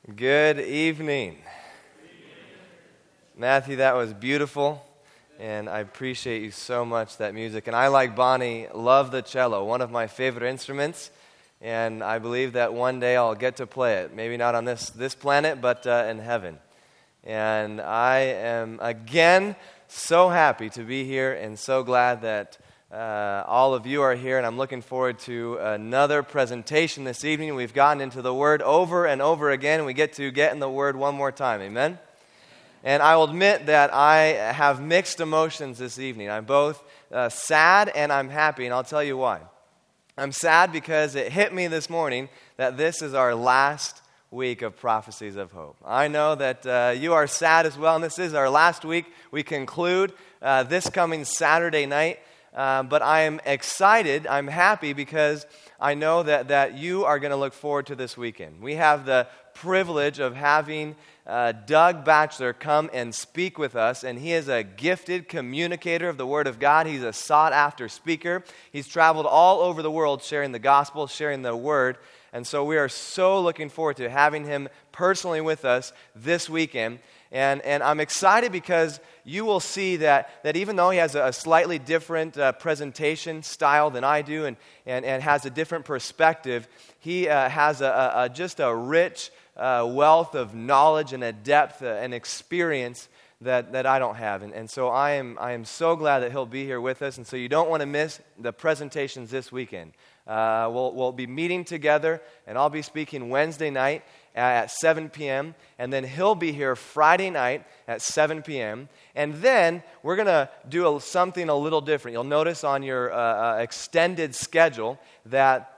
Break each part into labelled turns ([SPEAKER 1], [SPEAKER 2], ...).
[SPEAKER 1] Good evening. Matthew, that was beautiful, and I appreciate you so much, that music. And I, like Bonnie, love the cello, one of my favorite instruments, and I believe that one day I'll get to play it. Maybe not on this planet, but in heaven. And I am, again, so happy to be here and so glad that all of you are here, and I'm looking forward to another presentation this evening. We've gotten into the Word over and over again, and we get to get in the Word one more time. Amen? And I will admit that I have mixed emotions this evening. I'm both sad and I'm happy, and I'll tell you why. I'm sad because it hit me this morning that this is our last week of Prophecies of Hope. I know that you are sad as well, and this is our last week. We conclude this coming Saturday night. But I am excited, I'm happy, because I know that you are going to look forward to this weekend. We have the privilege of having Doug Batchelor come and speak with us, and he is a gifted communicator of the Word of God. He's a sought-after speaker. He's traveled all over the world sharing the gospel, sharing the Word, and so we are so looking forward to having him personally with us this weekend. And I'm excited because you will see that even though he has a slightly different presentation style than I do and has a different perspective, he has just a rich wealth of knowledge and a depth and experience that I don't have. And so I am so glad that he'll be here with us. And so you don't want to miss the presentations this weekend. We'll be meeting together, and I'll be speaking Wednesday night at 7 p.m., and then he'll be here Friday night at 7 p.m., and then we're going to do something a little different. You'll notice on your extended schedule that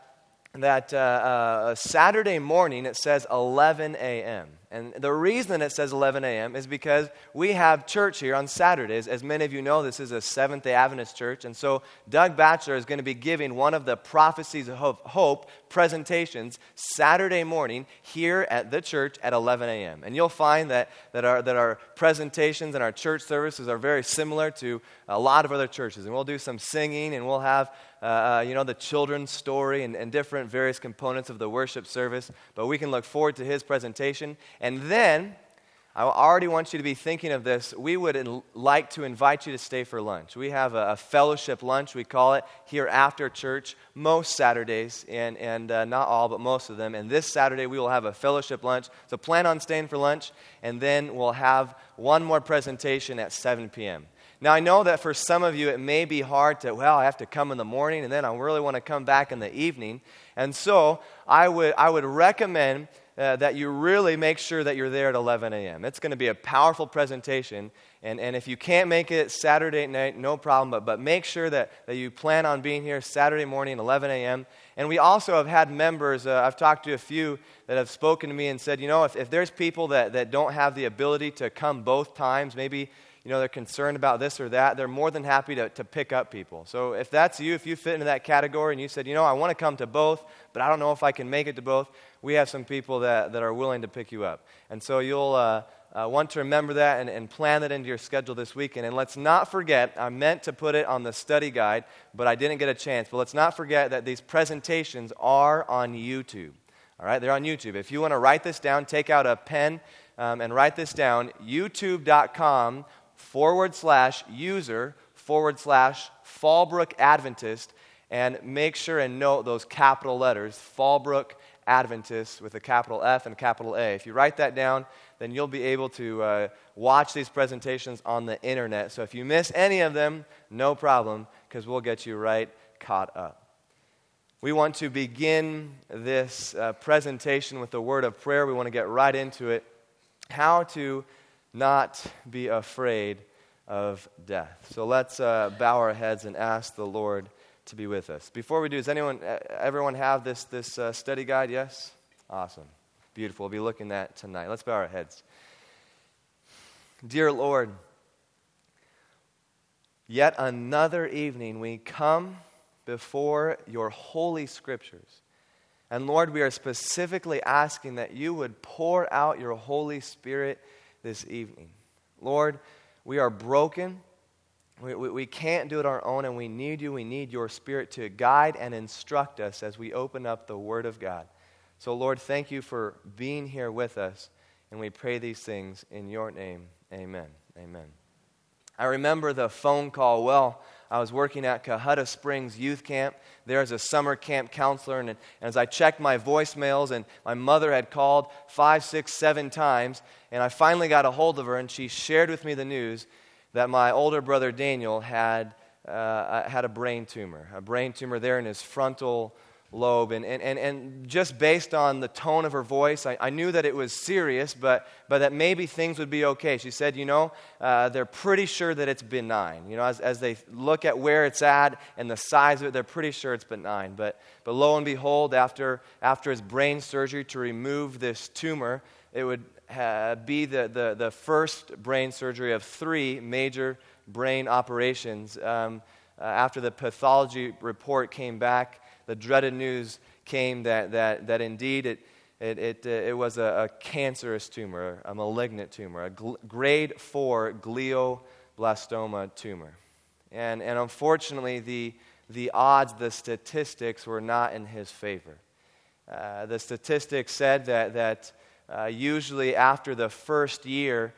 [SPEAKER 1] Saturday morning it says 11 a.m., and the reason it says 11 a.m. is because we have church here on Saturdays. As many of you know, this is a Seventh-day Adventist church, and so Doug Batchelor is going to be giving one of the Prophecies of Hope presentations Saturday morning here at the church at 11 a.m. And you'll find that our presentations and our church services are very similar to a lot of other churches. And we'll do some singing, and we'll have the children's story and different various components of the worship service. But we can look forward to his presentation. And then, I already want you to be thinking of this. We would like to invite you to stay for lunch. We have a fellowship lunch, we call it, here after church most Saturdays, and not all, but most of them. And this Saturday, we will have a fellowship lunch. So plan on staying for lunch, and then we'll have one more presentation at 7 p.m. Now, I know that for some of you, it may be hard to, I have to come in the morning, and then I really want to come back in the evening. And so I would recommend that you really make sure that you're there at 11 a.m. It's going to be a powerful presentation, and if you can't make it Saturday night, no problem, but make sure that you plan on being here Saturday morning, 11 a.m. And we also have had members, I've talked to a few that have spoken to me and said, if there's people that don't have the ability to come both times, maybe they're concerned about this or that, they're more than happy to pick up people. So if that's you, if you fit into that category and you said, I want to come to both, but I don't know if I can make it to both, we have some people that are willing to pick you up. And so you'll want to remember that and plan that into your schedule this weekend. And let's not forget, I meant to put it on the study guide, but I didn't get a chance. But let's not forget that these presentations are on YouTube. All right, they're on YouTube. If you want to write this down, take out a pen and write this down, youtube.com/user/Fallbrook Adventist, and make sure and note those capital letters, Fallbrook Adventist with a capital F and capital A. If you write that down, then you'll be able to watch these presentations on the internet. So if you miss any of them, no problem, because we'll get you right caught up. We want to begin this presentation with a word of prayer. We want to get right into it. How to not be afraid of death. So let's bow our heads and ask the Lord to be with us. Before we do, does everyone have this study guide? Yes? Awesome. Beautiful. We'll be looking at tonight. Let's bow our heads. Dear Lord, yet another evening we come before your holy scriptures. And Lord, we are specifically asking that you would pour out your Holy Spirit this evening. Lord, we are broken. We can't do it our own, and we need you. We need your Spirit to guide and instruct us as we open up the Word of God. So, Lord, thank you for being here with us, and we pray these things in your name. Amen. Amen. I remember the phone call well. I was working at Cohutta Springs Youth Camp there as a summer camp counselor, and as I checked my voicemails, and my mother had called 5, 6, 7 times, and I finally got a hold of her, and she shared with me the news that my older brother Daniel had a brain tumor there in his frontal lobe, and just based on the tone of her voice, I knew that it was serious, but that maybe things would be okay. She said, they're pretty sure that it's benign. As they look at where it's at and the size of it, they're pretty sure it's benign. But lo and behold, after his brain surgery to remove this tumor, it would be the first brain surgery of 3 major brain operations. After the pathology report came back, the dreaded news came that indeed it was a cancerous tumor, a malignant tumor, a grade 4 glioblastoma tumor. And unfortunately, the odds, the statistics were not in his favor. The statistics said that usually after the first year,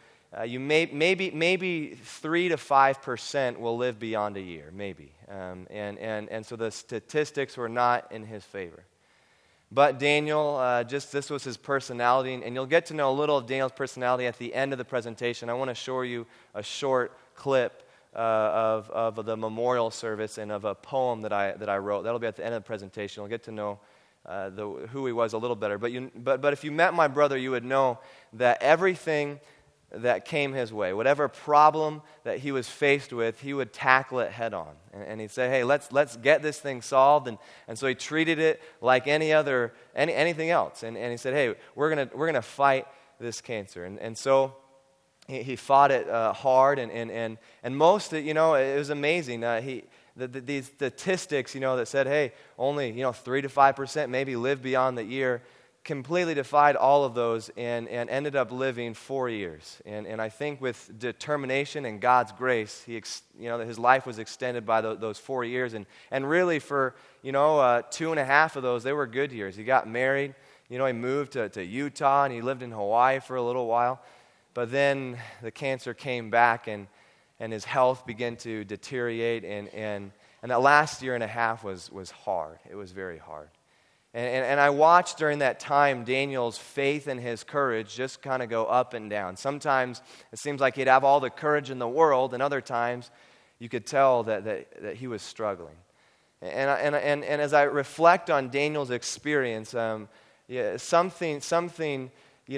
[SPEAKER 1] maybe 3 to 5% will live beyond a year, maybe. And so the statistics were not in his favor. But Daniel, this was his personality, and you'll get to know a little of Daniel's personality at the end of the presentation. I want to show you a short clip of the memorial service and of a poem that I wrote. That'll be at the end of the presentation. You'll get to know who he was a little better. But if you met my brother, you would know that everything that came his way, whatever problem that he was faced with, he would tackle it head on. And he'd say, hey, let's get this thing solved. And so he treated it like anything else. And he said, hey, we're gonna fight this cancer. And so he fought it hard. And most, it was amazing. These statistics, that said, hey, only 3 to 5% maybe live beyond the year, completely defied all of those and ended up living 4 years. And I think with determination and God's grace, his life was extended by those 4 years. And really for, 2.5 of those, they were good years. He got married. He moved to Utah, and he lived in Hawaii for a little while. But then the cancer came back, and his health began to deteriorate. And that last 1.5 years was hard. It was very hard. And I watched during that time Daniel's faith and his courage just kind of go up and down. Sometimes it seems like he'd have all the courage in the world, and other times you could tell that he was struggling. And as I reflect on Daniel's experience, something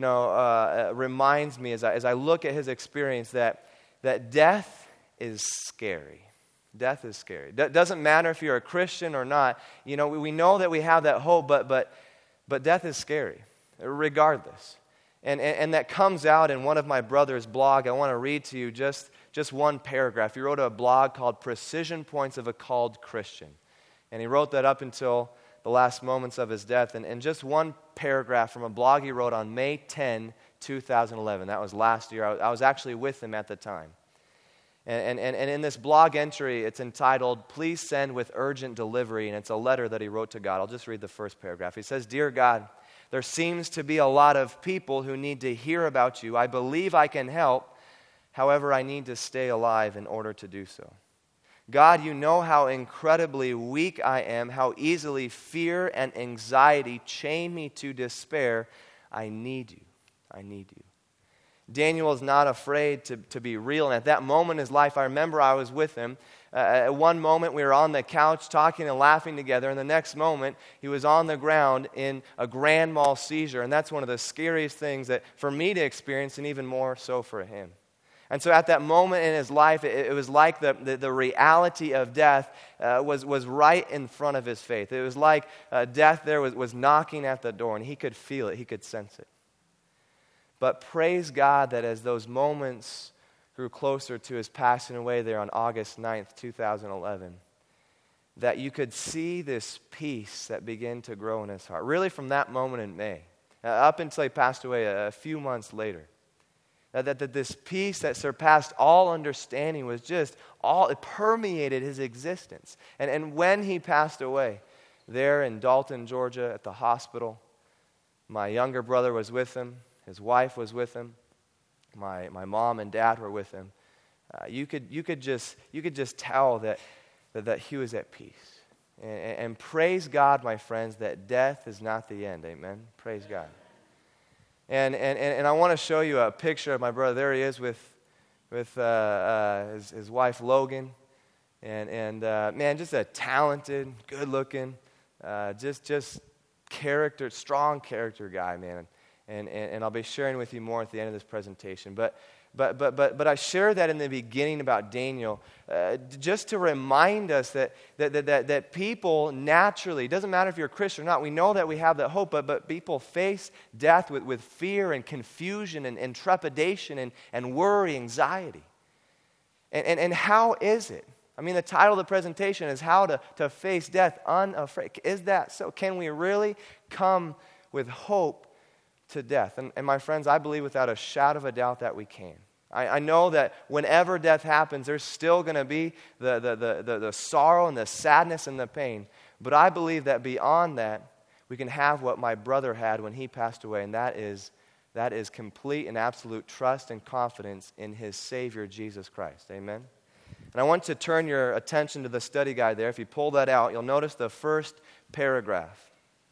[SPEAKER 1] reminds me as I look at his experience that death is scary. Death is scary. It doesn't matter if you're a Christian or not. We know that we have that hope, but death is scary, regardless. And that comes out in one of my brother's blog. I want to read to you just one paragraph. He wrote a blog called Precision Points of a Called Christian. And he wrote that up until the last moments of his death. And just one paragraph from a blog he wrote on May 10, 2011. That was last year. I was actually with him at the time. And in this blog entry, it's entitled, Please Send with Urgent Delivery, and it's a letter that he wrote to God. I'll just read the first paragraph. He says, Dear God, there seems to be a lot of people who need to hear about you. I believe I can help. However, I need to stay alive in order to do so. God, you know how incredibly weak I am, how easily fear and anxiety chain me to despair. I need you. I need you. Daniel is not afraid to be real. And at that moment in his life, I remember I was with him. At one moment, we were on the couch talking and laughing together. And the next moment, he was on the ground in a grand mal seizure. And that's one of the scariest things that for me to experience, and even more so for him. And so at that moment in his life, it was like the reality of death was right in front of his faith. It was like death there was knocking at the door, and he could feel it. He could sense it. But praise God that as those moments grew closer to his passing away there on August 9th, 2011, that you could see this peace that began to grow in his heart. Really from that moment in May, up until he passed away a few months later. That this peace that surpassed all understanding was it permeated his existence. And when he passed away, there in Dalton, Georgia, at the hospital, My younger brother was with him. His wife was with him. My mom and dad were with him. You could just tell that he was at peace. And praise God, my friends, that death is not the end. Amen. Praise God. And I want to show you a picture of my brother. There he is with his wife Logan, and man, just a talented, good-looking, just strong character guy, man. And I'll be sharing with you more at the end of this presentation. But I shared that in the beginning about Daniel, just to remind us that people naturally, it doesn't matter if you're a Christian or not, we know that we have that hope, but people face death with fear and confusion and trepidation and worry, anxiety. And how is it? I mean, the title of the presentation is How to Face Death Unafraid. Is that so? Can we really come with hope to death? And my friends, I believe without a shadow of a doubt that we can. I know that whenever death happens, there's still going to be the sorrow and the sadness and the pain. But I believe that beyond that, we can have what my brother had when he passed away, and that is complete and absolute trust and confidence in his Savior, Jesus Christ. Amen? And I want to turn your attention to the study guide there. If you pull that out, you'll notice the first paragraph.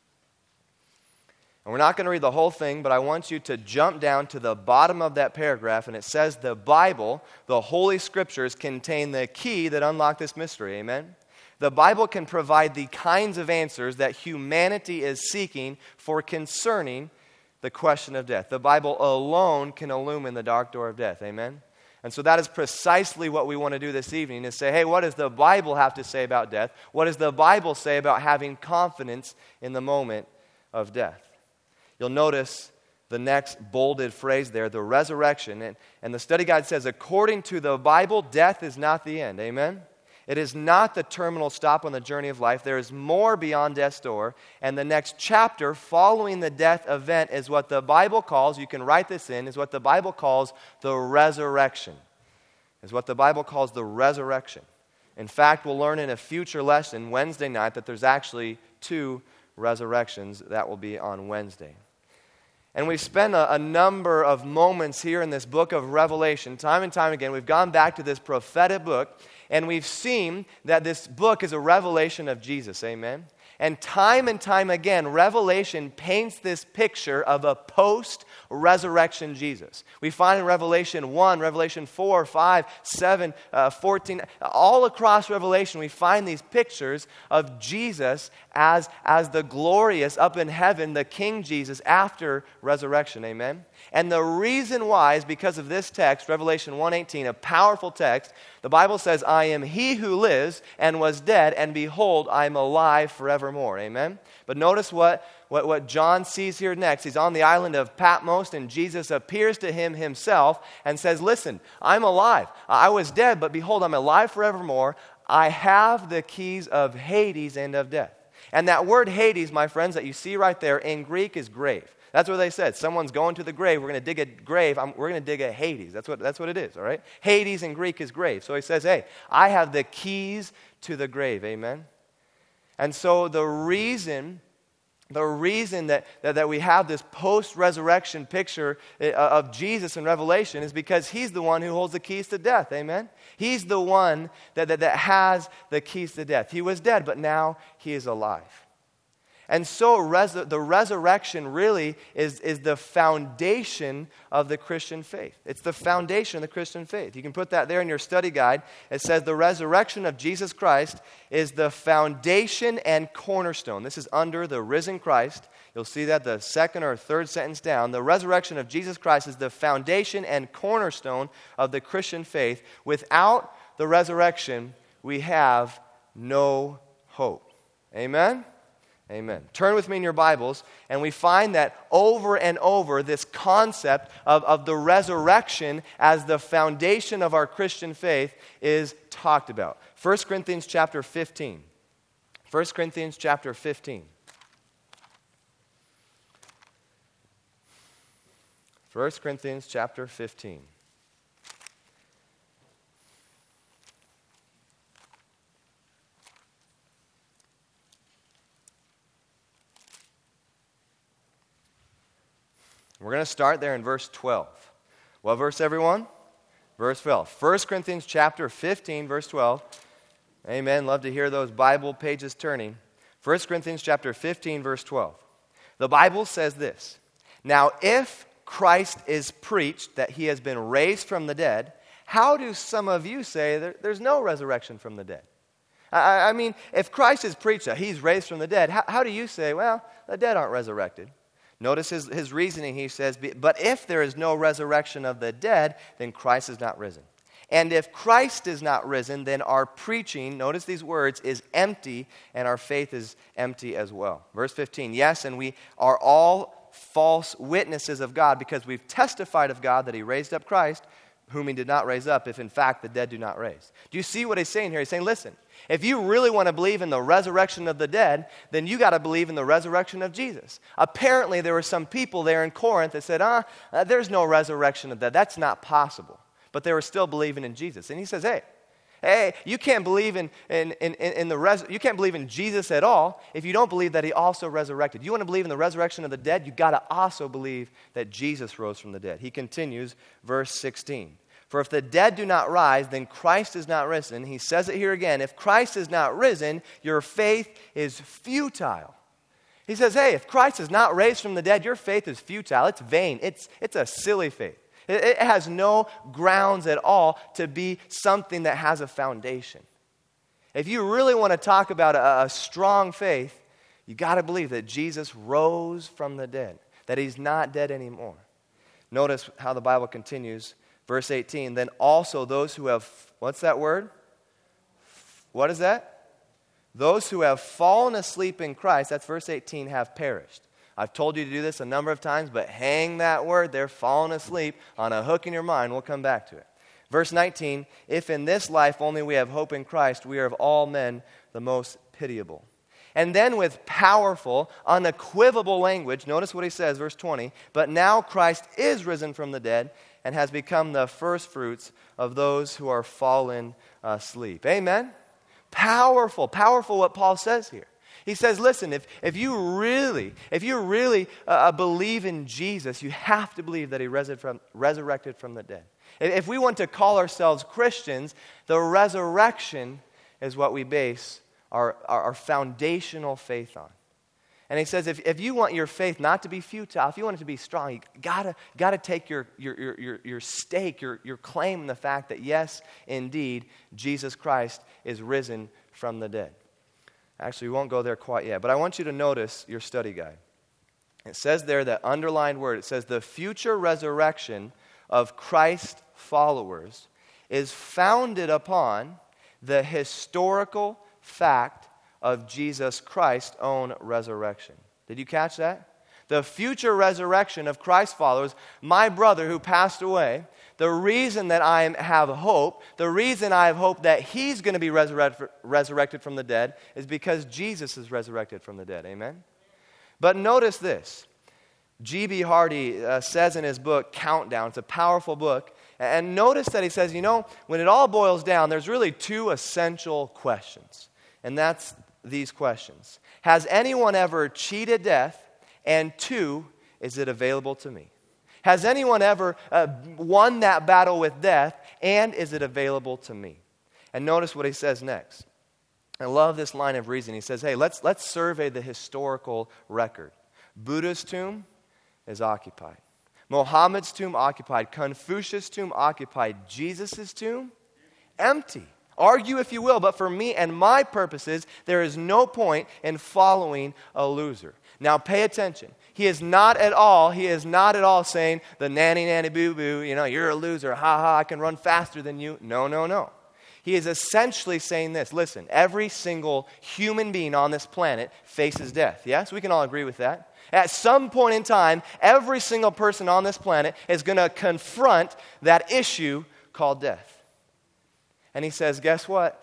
[SPEAKER 1] And we're not going to read the whole thing, but I want you to jump down to the bottom of that paragraph, and it says the Bible, the Holy Scriptures, contain the key that unlock this mystery. Amen? The Bible can provide the kinds of answers that humanity is seeking for concerning the question of death. The Bible alone can illumine the dark door of death. Amen? And so that is precisely what we want to do this evening, is say, hey, what does the Bible have to say about death? What does the Bible say about having confidence in the moment of death? You'll notice the next bolded phrase there, the resurrection. And the study guide says, according to the Bible, death is not the end. Amen? It is not the terminal stop on the journey of life. There is more beyond death's door. And the next chapter following the death event is what the Bible calls, you can write this in, is what the Bible calls the resurrection. Is what the Bible calls the resurrection. In fact, we'll learn in a future lesson, Wednesday night, that there's actually 2 resurrections. That will be on Wednesday. And we've spent a number of moments here in this book of Revelation, time and time again. We've gone back to this prophetic book, and we've seen that this book is a revelation of Jesus. Amen? And time again, Revelation paints this picture of a post-resurrection Jesus. We find in Revelation 1, Revelation 4, 5, 7, 14, all across Revelation, we find these pictures of Jesus as the glorious, up in heaven, the King Jesus after resurrection. Amen? And the reason why is because of this text, Revelation 1:18, a powerful text. The Bible says, I am he who lives and was dead, and behold, I am alive forevermore. Amen? But notice what John sees here next. He's on the island of Patmos, and Jesus appears to him himself and says, listen, I'm alive. I was dead, but behold, I'm alive forevermore. I have the keys of Hades and of death. And that word Hades, my friends, that you see right there in Greek is grave. That's what they said. Someone's going to the grave. We're going to dig a grave. We're going to dig a Hades. That's what it is, all right? Hades in Greek is grave. So he says, hey, I have the keys to the grave. Amen? And so the reason that we have this post-resurrection picture of Jesus in Revelation is because he's the one who holds the keys to death. Amen? He's the one that has the keys to death. He was dead, but now he is alive. And so the resurrection really is the foundation of the Christian faith. It's the foundation of the Christian faith. You can put that there in your study guide. It says the resurrection of Jesus Christ is the foundation and cornerstone. This is under the risen Christ. You'll see that the second or third sentence down. The resurrection of Jesus Christ is the foundation and cornerstone of the Christian faith. Without the resurrection, we have no hope. Amen? Amen. Turn with me in your Bibles, and we find that over and over this concept of the resurrection as the foundation of our Christian faith is talked about. 1 Corinthians chapter 15. 1 Corinthians chapter 15. 1 Corinthians chapter 15. We're going to start there in verse 12. What verse, everyone? Verse 12. 1 Corinthians chapter 15, verse 12. Amen. Love to hear those Bible pages turning. 1 Corinthians chapter 15, verse 12. The Bible says this, "Now if Christ is preached that he has been raised from the dead, how do some of you say there's no resurrection from the dead?" I mean, if Christ is preached that he's raised from the dead, how do you say, well, the dead aren't resurrected? Notice his reasoning. He says, "But if there is no resurrection of the dead, then Christ is not risen. And if Christ is not risen, then our preaching," notice these words, "is empty, and our faith is empty as well." Verse 15, "Yes, and we are all false witnesses of God, because we've testified of God that he raised up Christ, whom he did not raise up, if in fact the dead do not raise." Do you see what he's saying here? He's saying, listen, if you really want to believe in the resurrection of the dead, then you got to believe in the resurrection of Jesus. Apparently there were some people there in Corinth that said, there's no resurrection of the dead. That's not possible. But they were still believing in Jesus. And he says, hey, you can't believe you can't believe in Jesus at all if you don't believe that he also resurrected. You want to believe in the resurrection of the dead, you got to also believe that Jesus rose from the dead. He continues, verse 16. "For if the dead do not rise, then Christ is not risen." He says it here again. "If Christ is not risen, your faith is futile." He says, hey, if Christ is not raised from the dead, your faith is futile. It's vain. It's a silly faith. It has no grounds at all to be something that has a foundation. If you really want to talk about a strong faith, you got to believe that Jesus rose from the dead, that he's not dead anymore. Notice how the Bible continues. Verse 18, "Then also those who have," what's that word? What is that? "Those who have fallen asleep in Christ," that's verse 18, "have perished." I've told you to do this a number of times, but hang that word there, fallen asleep, on a hook in your mind. We'll come back to it. Verse 19, "If in this life only we have hope in Christ, we are of all men the most pitiable." And then with powerful, unequivocal language, notice what he says, verse 20, "But now Christ is risen from the dead and has become the firstfruits of those who are fallen asleep." Amen? Powerful what Paul says here. He says, listen, if you really believe in Jesus, you have to believe that he resurrected from the dead. If we want to call ourselves Christians, the resurrection is what we base our foundational faith on. And he says, if you want your faith not to be futile, if you want it to be strong, you gotta take your stake, your claim in the fact that yes, indeed, Jesus Christ is risen from the dead. Actually, we won't go there quite yet, but I want you to notice your study guide. It says there, that underlined word, it says the future resurrection of Christ followers is founded upon the historical fact of Jesus Christ's own resurrection. Did you catch that? The future resurrection of Christ followers, my brother who passed away, the reason that I have hope, the reason I have hope that he's going to be resurrected from the dead is because Jesus is resurrected from the dead. Amen? But notice this. G.B. Hardy says in his book, Countdown, it's a powerful book, and notice that he says, when it all boils down, there's really two essential questions, and that's these questions. Has anyone ever cheated death? And two, is it available to me? Has anyone ever won that battle with death? And is it available to me? And notice what he says next. I love this line of reasoning. He says, hey, let's survey the historical record. Buddha's tomb is occupied. Muhammad's tomb occupied. Confucius' tomb occupied. Jesus' tomb empty. Argue if you will, but for me and my purposes, there is no point in following a loser. Now pay attention. He is not at all saying, the nanny boo-boo, you're a loser, ha-ha, I can run faster than you. No. He is essentially saying this. Listen, every single human being on this planet faces death. Yes, we can all agree with that. At some point in time, every single person on this planet is going to confront that issue called death. And he says, guess what?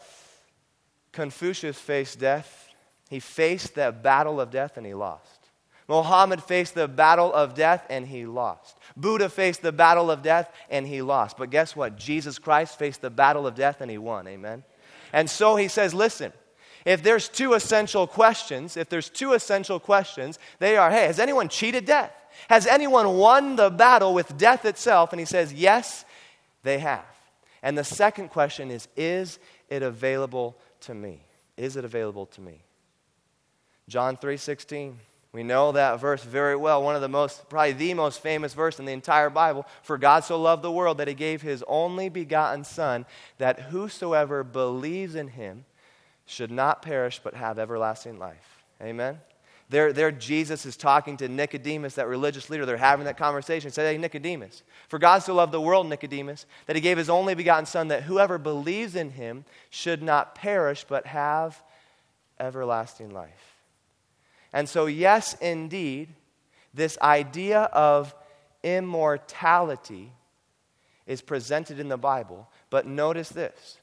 [SPEAKER 1] Confucius faced death. He faced that battle of death and he lost. Muhammad faced the battle of death and he lost. Buddha faced the battle of death and he lost. But guess what? Jesus Christ faced the battle of death and he won. Amen? And so he says, listen, if there's two essential questions, they are, hey, has anyone cheated death? Has anyone won the battle with death itself? And he says, yes, they have. And the second question is it available to me? Is it available to me? John 3:16. We know that verse very well. Probably the most famous verse in the entire Bible. For God so loved the world that he gave his only begotten Son, that whosoever believes in him should not perish but have everlasting life. Amen? There Jesus is talking to Nicodemus, that religious leader. They're having that conversation. Say, hey, Nicodemus, for God so loved the world, Nicodemus, that he gave his only begotten Son, that whoever believes in him should not perish but have everlasting life. And so, yes, indeed, this idea of immortality is presented in the Bible. But notice this,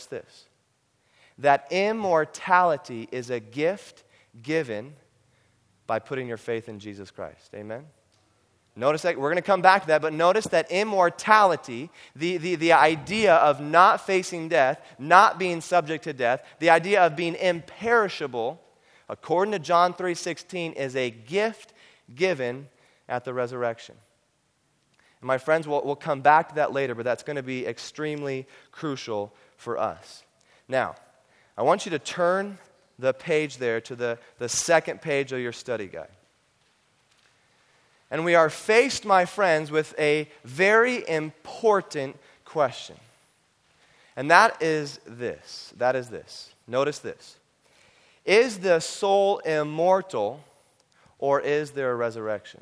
[SPEAKER 1] that immortality is a gift given by putting your faith in Jesus Christ. Amen? Notice that, we're going to come back to that, but notice that immortality, the idea of not facing death, not being subject to death, the idea of being imperishable, according to John 3:16, is a gift given at the resurrection. And my friends, we'll come back to that later, but that's going to be extremely crucial for us. Now, I want you to turn the page there to the second page of your study guide. And we are faced, my friends, with a very important question. And that is this. Notice this. Is the soul immortal, or is there a resurrection?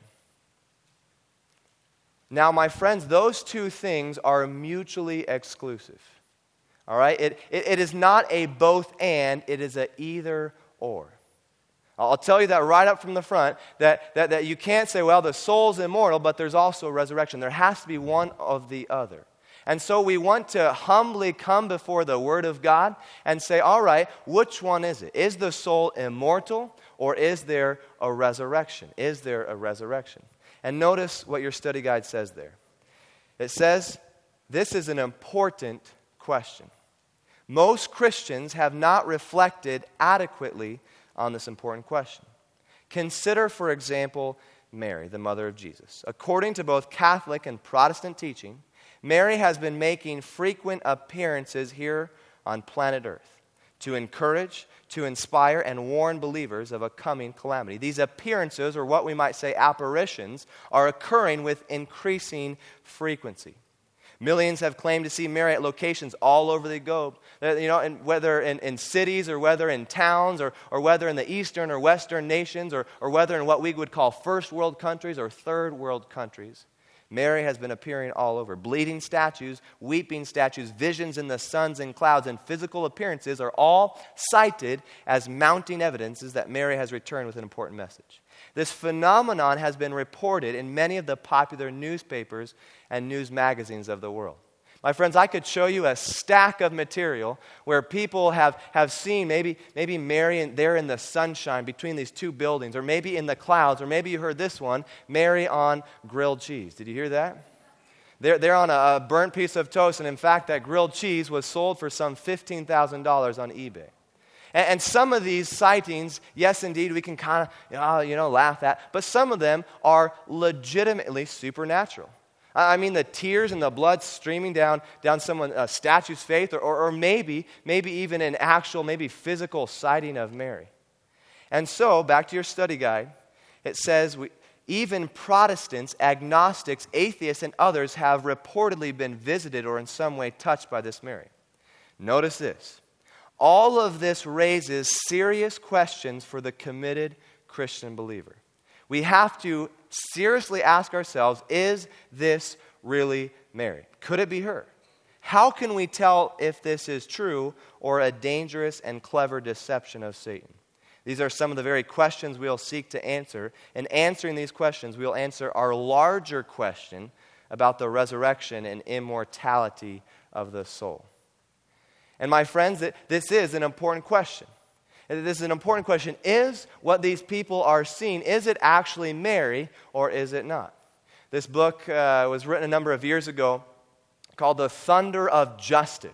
[SPEAKER 1] Now, my friends, those two things are mutually exclusive. All right? It is not a both and, it is a either or. I'll tell you that right up from the front, that you can't say, well, the soul's immortal, but there's also a resurrection. There has to be one of the other. And so we want to humbly come before the Word of God and say, all right, which one is it? Is the soul immortal, or is there a resurrection? Is there a resurrection? And notice what your study guide says there. It says, this is an important question. Most Christians have not reflected adequately on this important question. Consider, for example, Mary, the mother of Jesus. According to both Catholic and Protestant teaching, Mary has been making frequent appearances here on planet Earth to encourage, to inspire, and warn believers of a coming calamity. These appearances, or what we might say apparitions, are occurring with increasing frequency. Millions have claimed to see Mary at locations all over the globe, whether in cities or whether in towns or whether in the eastern or western nations or whether in what we would call first world countries or third world countries. Mary has been appearing all over. Bleeding statues, weeping statues, visions in the suns and clouds, and physical appearances are all cited as mounting evidences that Mary has returned with an important message. This phenomenon has been reported in many of the popular newspapers and news magazines of the world. My friends, I could show you a stack of material where people have seen maybe Mary there in the sunshine between these two buildings, or maybe in the clouds, or maybe you heard this one, Mary on grilled cheese. Did you hear that? They're on a burnt piece of toast, and in fact, that grilled cheese was sold for some $15,000 on eBay. And some of these sightings, yes, indeed, we can kind of, laugh at, but some of them are legitimately supernatural. I mean, the tears and the blood streaming down someone's statue's face, or maybe even an actual, maybe physical sighting of Mary. And so, back to your study guide, it says, even Protestants, agnostics, atheists, and others have reportedly been visited or in some way touched by this Mary. Notice this. All of this raises serious questions for the committed Christian believer. We have to seriously ask ourselves, is this really Mary? Could it be her? How can we tell if this is true or a dangerous and clever deception of Satan? These are some of the very questions we'll seek to answer. In answering these questions, we'll answer our larger question about the resurrection and immortality of the soul. And my friends, this is an important question. This is an important question. Is what these people are seeing, is it actually Mary or is it not? This book was written a number of years ago called The Thunder of Justice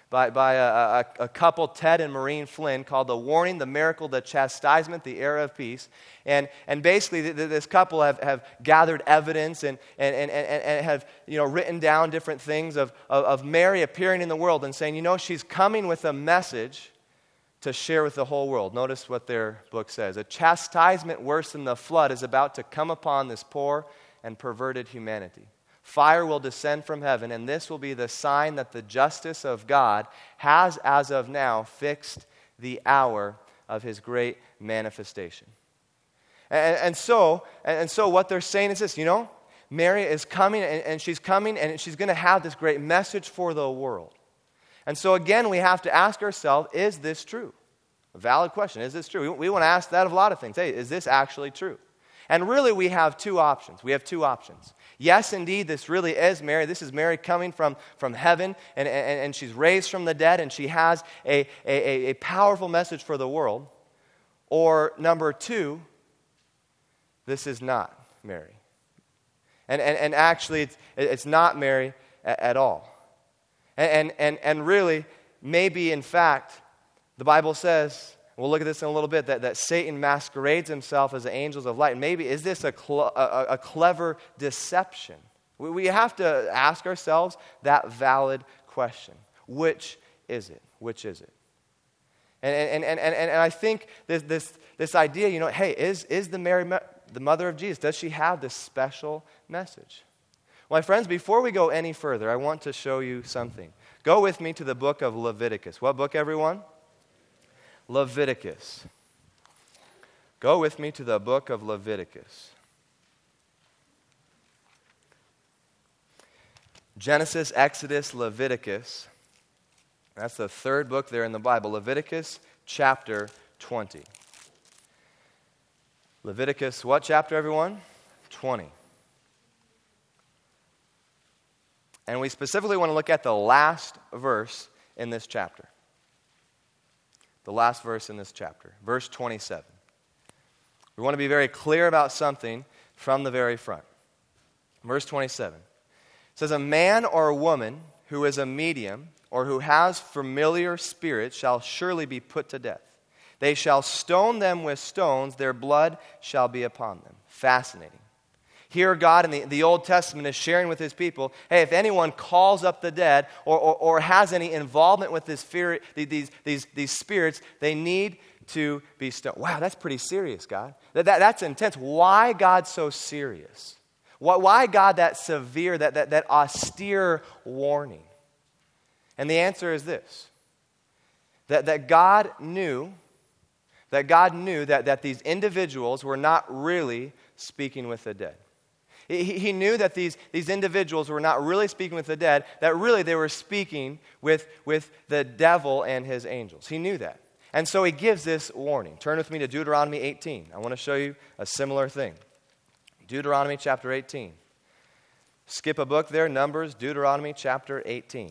[SPEAKER 1] by a couple, Ted and Maureen Flynn, called The Warning, the Miracle, the Chastisement, the Era of Peace. And basically, this couple have gathered evidence and have written down different things of Mary appearing in the world and saying, she's coming with a message to share with the whole world. Notice what their book says. A chastisement worse than the flood is about to come upon this poor and perverted humanity. Fire will descend from heaven, and this will be the sign that the justice of God has, as of now, fixed the hour of his great manifestation. And so what they're saying is this, Mary is coming, and she's coming, and she's going to have this great message for the world. And so again, we have to ask ourselves, is this true? A valid question, is this true? We want to ask that of a lot of things. Hey, is this actually true? And really, we have two options. Yes, indeed, this really is Mary. This is Mary coming from heaven, and she's raised from the dead, and she has a powerful message for the world. Or number two, this is not Mary. And actually, it's not Mary at all. And really, maybe in fact, the Bible says, we'll look at this in a little bit, that Satan masquerades himself as the angels of light. Maybe, is this a clever deception? We have to ask ourselves that valid question. Which is it? Which is it? And I think this idea, hey, is the Mary the mother of Jesus? Does she have this special message? Well, my friends, before we go any further, I want to show you something. Go with me to the book of Leviticus. What book, everyone? Leviticus. Go with me to the book of Leviticus. Genesis, Exodus, Leviticus. That's the third book there in the Bible. Leviticus chapter 20. Leviticus, what chapter, everyone? 20. And we specifically want to look at the last verse in this chapter. The last verse in this chapter, verse 27. We want to be very clear about something from the very front. Verse 27. It says, a man or a woman who is a medium or who has familiar spirits shall surely be put to death. They shall stone them with stones, their blood shall be upon them. Fascinating. Here God in the Old Testament is sharing with his people, hey, if anyone calls up the dead or has any involvement with these spirits, they need to be stoned. Wow, that's pretty serious, God. That's intense. Why God so serious? Why God that severe, that austere warning? And the answer is this, that God knew that these individuals were not really speaking with the dead. He knew that these individuals were not really speaking with the dead, that really they were speaking with the devil and his angels. He knew that. And so he gives this warning. Turn with me to Deuteronomy 18. I want to show you a similar thing. Deuteronomy chapter 18. Skip a book there, Numbers, Deuteronomy chapter 18.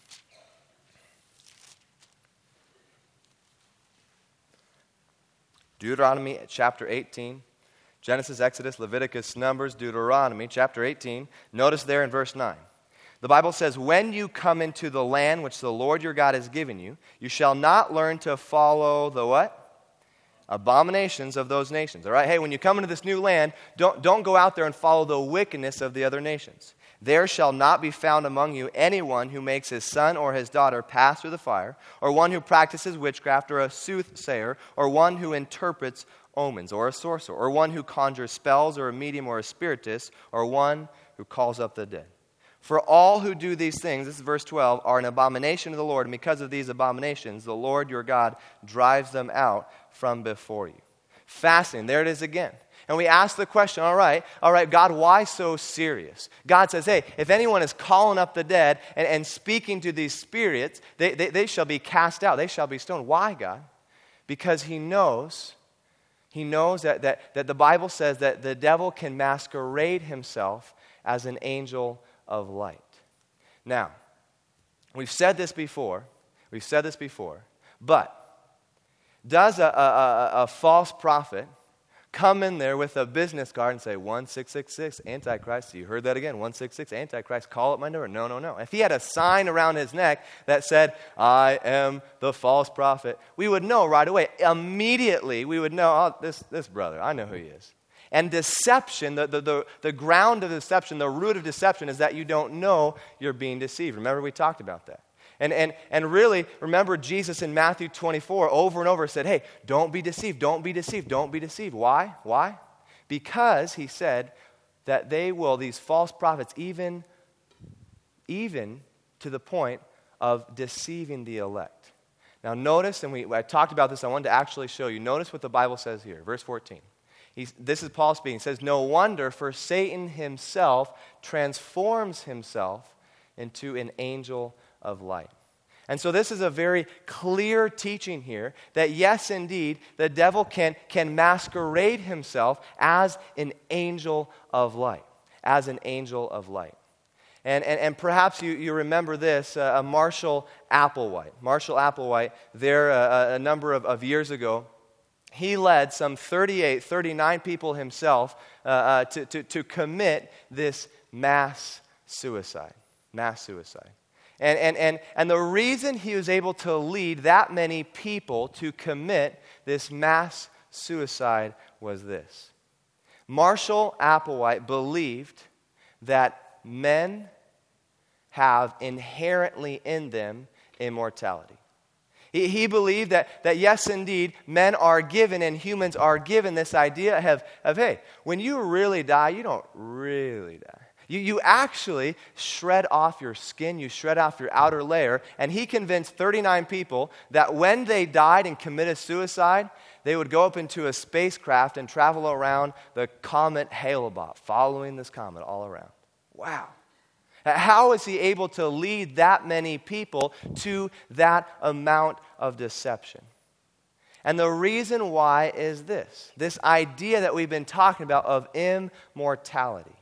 [SPEAKER 1] Deuteronomy chapter 18. Genesis, Exodus, Leviticus, Numbers, Deuteronomy, chapter 18. Notice there in verse 9. The Bible says, when you come into the land which the Lord your God has given you, you shall not learn to follow the what? Abominations of those nations. All right? Hey, when you come into this new land, don't go out there and follow the wickedness of the other nations. There shall not be found among you anyone who makes his son or his daughter pass through the fire, or one who practices witchcraft, or a soothsayer, or one who interprets omens, or a sorcerer, or one who conjures spells, or a medium, or a spiritist, or one who calls up the dead. For all who do these things, this is verse 12, are an abomination to the Lord, and because of these abominations, the Lord your God drives them out from before you. Fasting, there it is again. And we ask the question, all right, God, why so serious? God says, hey, if anyone is calling up the dead and speaking to these spirits, they shall be cast out, they shall be stoned. Why, God? Because he knows that the Bible says that the devil can masquerade himself as an angel of light. Now, we've said this before, but does a false prophet come in there with a business card and say, 1666, Antichrist. You heard that again, 166, Antichrist. Call up my number. No, no, no. If he had a sign around his neck that said, I am the false prophet, we would know right away. Immediately, we would know, oh, this brother, I know who he is. And deception, the ground of deception, the root of deception is that you don't know you're being deceived. Remember, we talked about that. And really, remember Jesus in Matthew 24 over and over said, hey, don't be deceived, don't be deceived, don't be deceived. Why? Why? Because he said that they will, these false prophets, even to the point of deceiving the elect. Now notice, and I talked about this, I wanted to actually show you. Notice what the Bible says here, verse 14. This is Paul speaking. He says, no wonder, for Satan himself transforms himself into an angel of light. And so this is a very clear teaching here that yes, indeed, the devil can masquerade himself as an angel of light, as an angel of light. And perhaps you remember this, Marshall Applewhite. Marshall Applewhite, there a number of years ago, he led some 39 people himself to commit this mass suicide. Mass suicide. And the reason he was able to lead that many people to commit this mass suicide was this. Marshall Applewhite believed that men have inherently in them immortality. He believed that yes, indeed, men are given and humans are given this idea of hey, when you really die, you don't really die. You actually shred off your skin, you shred off your outer layer, and he convinced 39 people that when they died and committed suicide, they would go up into a spacecraft and travel around the comet Hale-Bopp, following this comet all around. Wow. How is he able to lead that many people to that amount of deception? And the reason why is this idea that we've been talking about of immortality.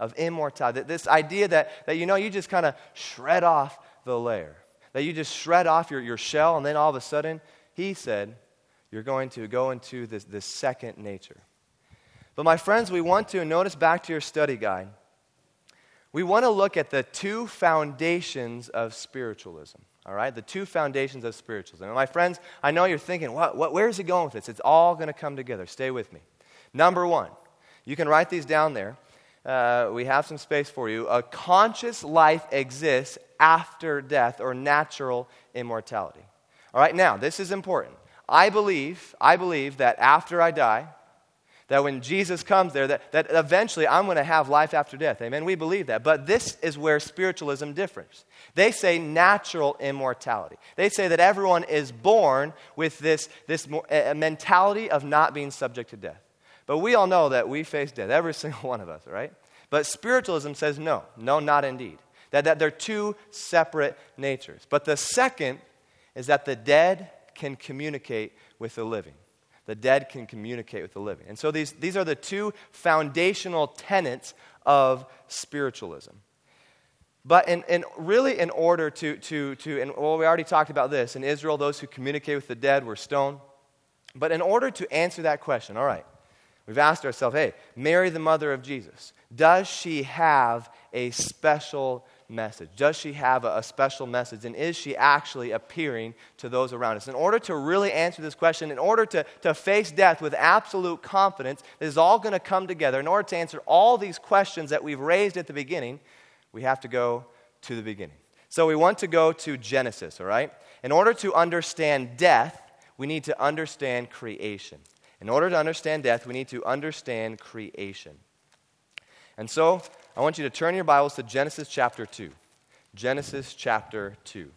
[SPEAKER 1] This idea that you just kind of shred off the layer. That you just shred off your shell, and then all of a sudden, he said, you're going to go into this second nature. But my friends, we want to, notice back to your study guide, we want to look at the two foundations of spiritualism. All right? The two foundations of spiritualism. And my friends, I know you're thinking, where's he going with this? It's all going to come together. Stay with me. Number one, you can write these down there. We have some space for you. A conscious life exists after death or natural immortality. All right, now, this is important. I believe that after I die, that when Jesus comes there, that eventually I'm going to have life after death. Amen? We believe that. But this is where spiritualism differs. They say natural immortality. They say that everyone is born with this mentality of not being subject to death. But we all know that we face death, every single one of us, right? But spiritualism says no, not indeed. That they're two separate natures. But the second is that the dead can communicate with the living. The dead can communicate with the living. And so these are the two foundational tenets of spiritualism. But in order to we already talked about this. In Israel, those who communicate with the dead were stoned. But in order to answer that question, all right, we've asked ourselves, hey, Mary, the mother of Jesus, does she have a special message? Does she have a special message? And is she actually appearing to those around us? In order to really answer this question, in order to face death with absolute confidence, this is all going to come together. In order to answer all these questions that we've raised at the beginning, we have to go to the beginning. So we want to go to Genesis, all right? In order to understand death, we need to understand creation. In order to understand death, we need to understand creation. And so, I want you to turn your Bibles to Genesis chapter 2. Genesis chapter 2.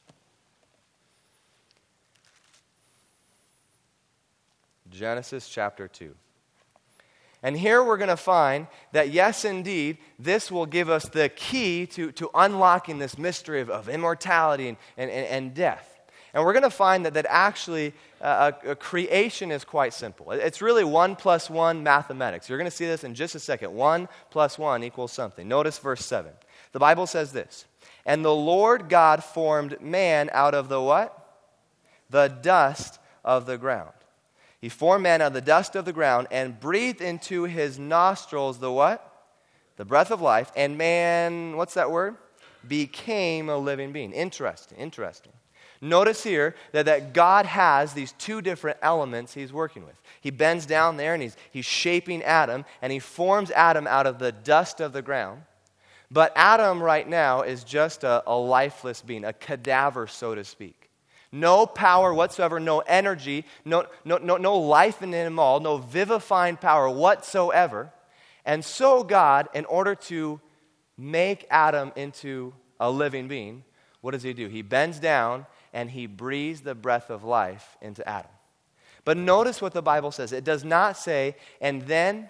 [SPEAKER 1] Genesis chapter 2. And here we're going to find that, yes, indeed, this will give us the key to unlocking this mystery of immortality and death. And we're going to find that actually a creation is quite simple. It's really 1 + 1 mathematics. You're going to see this in just a second. 1 + 1 equals something. Notice verse 7. The Bible says this. And the Lord God formed man out of the what? The dust of the ground. He formed man out of the dust of the ground and breathed into his nostrils the what? The breath of life. And man, what's that word? Became a living being. Interesting. Notice here that God has these two different elements he's working with. He bends down there and he's shaping Adam, and he forms Adam out of the dust of the ground. But Adam right now is just a lifeless being, a cadaver, so to speak. No power whatsoever, no energy, no life in him all, no vivifying power whatsoever. And so God, in order to make Adam into a living being, what does he do? He bends down and he breathes the breath of life into Adam. But notice what the Bible says. It does not say, and then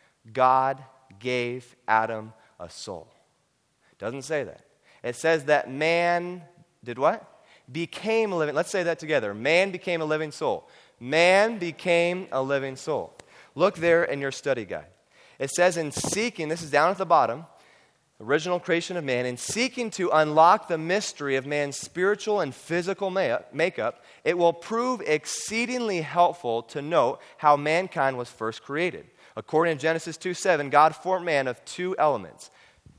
[SPEAKER 1] God gave Adam a soul. It doesn't say that. It says that man did what? Became a living. Let's say that together. Man became a living soul. Man became a living soul. Look there in your study guide. It says in seeking, this is down at the bottom, original creation of man, in seeking to unlock the mystery of man's spiritual and physical makeup, it will prove exceedingly helpful to note how mankind was first created. According to Genesis 2:7, God formed man of two elements,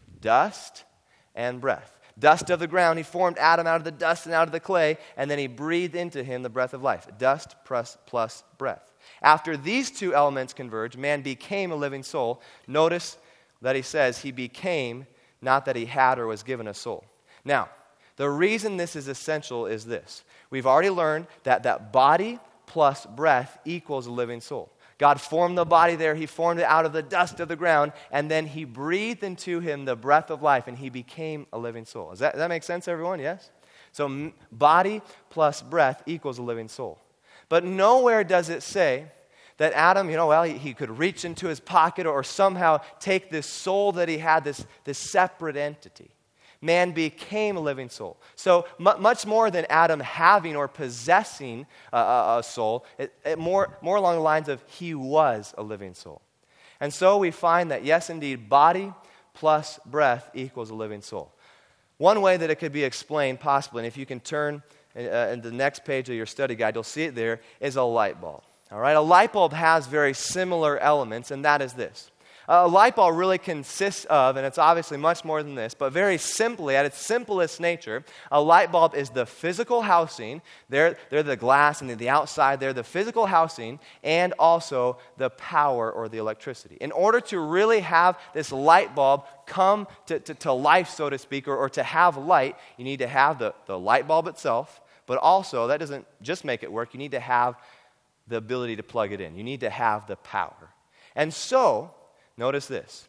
[SPEAKER 1] dust and breath. Dust of the ground, he formed Adam out of the dust and out of the clay, and then he breathed into him the breath of life. Dust plus breath. After these two elements converge, man became a living soul. Notice that he says he became, not that he had or was given a soul. Now, the reason this is essential is this. We've already learned that body plus breath equals a living soul. God formed the body there. He formed it out of the dust of the ground, and then he breathed into him the breath of life, and he became a living soul. Does that make sense, everyone? Yes? So body plus breath equals a living soul. But nowhere does it say that Adam, he could reach into his pocket or somehow take this soul that he had, this separate entity. Man became a living soul. So much more than Adam having or possessing a soul, it more along the lines of he was a living soul. And so we find that, yes, indeed, body plus breath equals a living soul. One way that it could be explained, possibly, and if you can turn in the next page of your study guide, you'll see it there, is a light bulb. All right, a light bulb has very similar elements, and that is this. A light bulb really consists of, and it's obviously much more than this, but very simply, at its simplest nature, a light bulb is the physical housing. They're the glass and the outside. They're the physical housing and also the power or the electricity. In order to really have this light bulb come to life, so to speak, or to have light, you need to have the light bulb itself, but also, that doesn't just make it work. You need to have the ability to plug it in. You need to have the power. And so, notice this.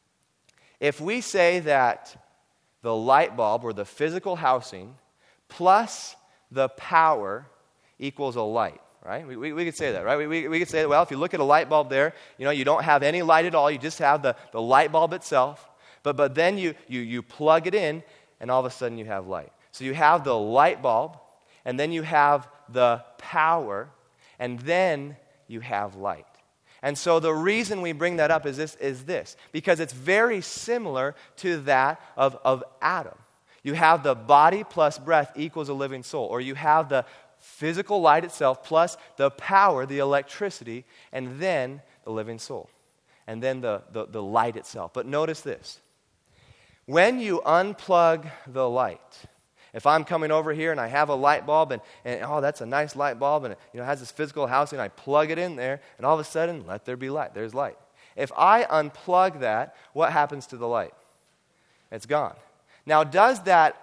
[SPEAKER 1] If we say that the light bulb or the physical housing plus the power equals a light, right? We could say that, right? We could say, well, if you look at a light bulb there, you don't have any light at all. You just have the light bulb itself. But then you plug it in, and all of a sudden you have light. So you have the light bulb, and then you have the power, and then you have light. And so the reason we bring that up is this, because it's very similar to that of Adam. You have the body plus breath equals a living soul, or you have the physical light itself plus the power, the electricity, and then the living soul, and then the light itself. But notice this. When you unplug the light, if I'm coming over here and I have a light bulb and oh, that's a nice light bulb and it has this physical housing, I plug it in there and all of a sudden, let there be light. There's light. If I unplug that, what happens to the light? It's gone. Now, does that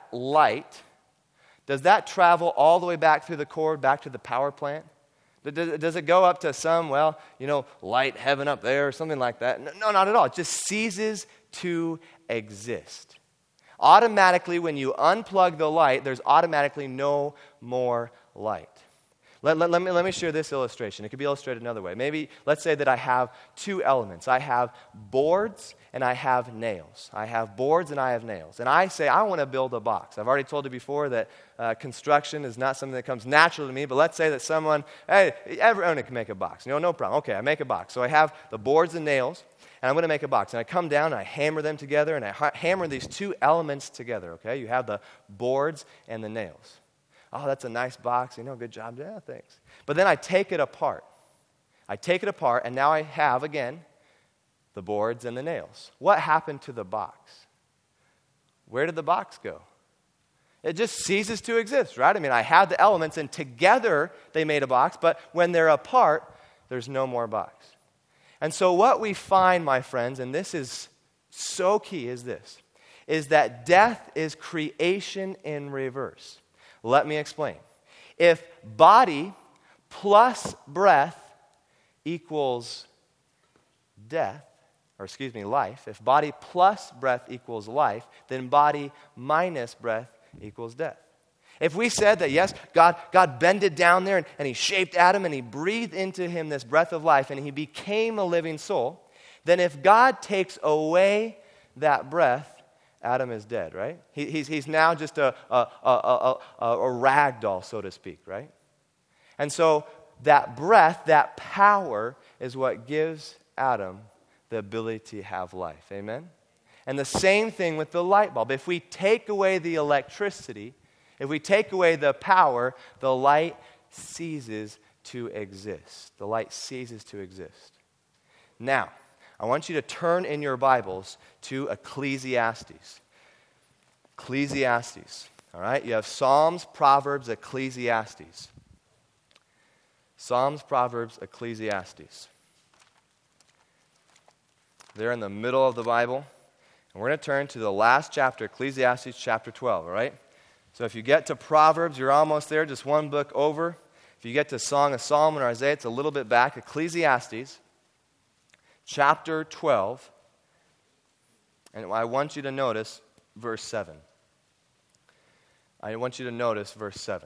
[SPEAKER 1] travel all the way back through the cord, back to the power plant? Does it go up to some, light heaven up there or something like that? No, not at all. It just ceases to exist. Automatically, when you unplug the light, there's automatically no more light. Let me share this illustration. It could be illustrated another way. Maybe, let's say that I have two elements. I have boards and I have nails. I have boards and I have nails. And I say, I want to build a box. I've already told you before that construction is not something that comes natural to me, but let's say that everyone can make a box. No problem. Okay, I make a box. So I have the boards and nails, and I'm going to make a box. And I come down and I hammer them together, and I hammer these two elements together, okay? You have the boards and the nails. Oh, that's a nice box. Good job. Yeah, thanks. But then I take it apart. I take it apart, and now I have, again, the boards and the nails. What happened to the box? Where did the box go? It just ceases to exist, right? I mean, I had the elements, and together they made a box, but when they're apart, there's no more box. And so what we find, my friends, and this is so key, is this, is that death is creation in reverse. Let me explain. If body plus breath equals death, life, if body plus breath equals life, then body minus breath equals death. If we said that, yes, God bended down there and he shaped Adam and he breathed into him this breath of life and he became a living soul, then if God takes away that breath, Adam is dead, right? He's now just a rag doll, so to speak, right? And so that breath, that power is what gives Adam the ability to have life. Amen? And the same thing with the light bulb. If we take away the electricity, if we take away the power, the light ceases to exist. The light ceases to exist. Now, I want you to turn in your Bibles to Ecclesiastes. Ecclesiastes. All right? You have Psalms, Proverbs, Ecclesiastes. Psalms, Proverbs, Ecclesiastes. They're in the middle of the Bible. And we're going to turn to the last chapter, Ecclesiastes chapter 12, all right? So if you get to Proverbs, you're almost there, just one book over. If you get to Song of Solomon or Isaiah, it's a little bit back. Ecclesiastes chapter 12. And I want you to notice verse 7. I want you to notice verse 7.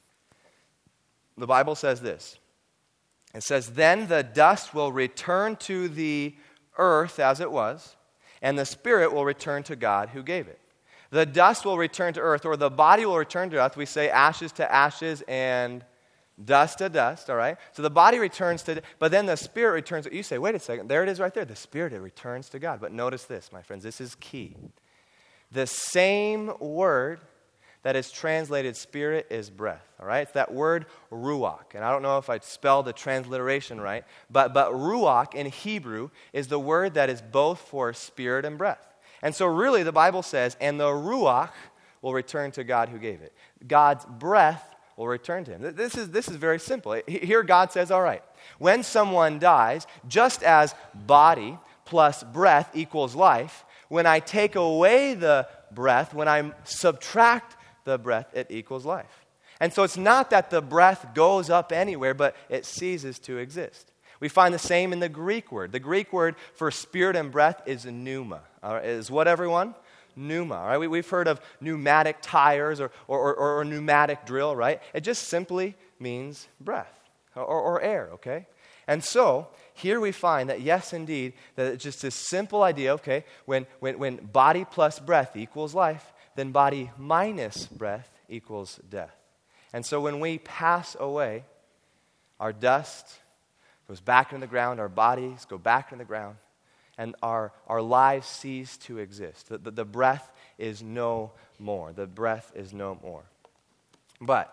[SPEAKER 1] The Bible says this. It says, "Then the dust will return to the earth as it was, and the spirit will return to God who gave it." The dust will return to earth, or the body will return to earth. We say ashes to ashes and dust to dust, all right? So the body returns to, but then the spirit returns. You say, wait a second, there it is right there. The spirit, it returns to God. But notice this, my friends, this is key. The same word that is translated spirit is breath, all right? It's that word ruach. And I don't know if I spelled the transliteration right, but ruach in Hebrew is the word that is both for spirit and breath. And so really the Bible says, and the ruach will return to God who gave it. God's breath will return to him. This is very simple. Here God says, all right, when someone dies, just as body plus breath equals life, when I take away the breath, when I subtract the breath, it equals life. And so it's not that the breath goes up anywhere, but it ceases to exist. We find the same in the Greek word. The Greek word for spirit and breath is pneuma. Is what, everyone? Pneuma. All right? We've heard of pneumatic tires or pneumatic drill, right? It just simply means breath or air, okay? And so here we find that, yes, indeed, that it's just this simple idea, okay, when body plus breath equals life, then body minus breath equals death. And so when we pass away, our dust goes back into the ground, our bodies go back into the ground, and our lives cease to exist. The breath is no more. The breath is no more. But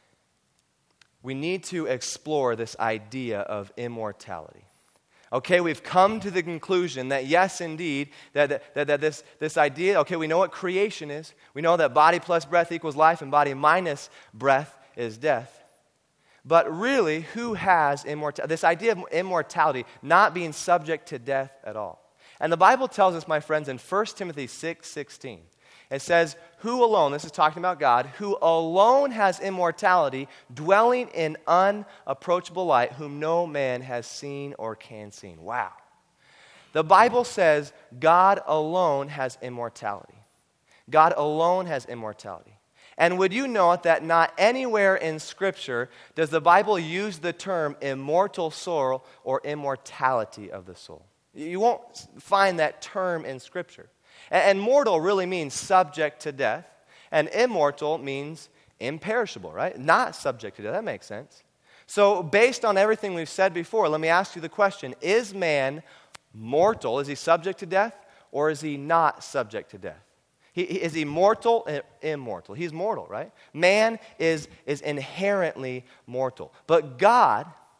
[SPEAKER 1] we need to explore this idea of immortality. Okay, we've come to the conclusion that yes, indeed, that this idea, okay, we know what creation is. We know that body plus breath equals life and body minus breath is death. But really, who has immortality? This idea of immortality not being subject to death at all. And the Bible tells us, my friends, in 1 Timothy 6:16, it says, who alone, this is talking about God, who alone has immortality, dwelling in unapproachable light, whom no man has seen or can see. Wow. The Bible says God alone has immortality. God alone has immortality. And would you note that not anywhere in Scripture does the Bible use the term immortal soul or immortality of the soul? You won't find that term in Scripture. And mortal really means subject to death, and immortal means imperishable, right? Not subject to death. That makes sense. So based on everything we've said before, let me ask you the question, is man mortal? Is he subject to death, or is he not subject to death? Is he mortal? Immortal. He's mortal, right? Man is inherently mortal. But God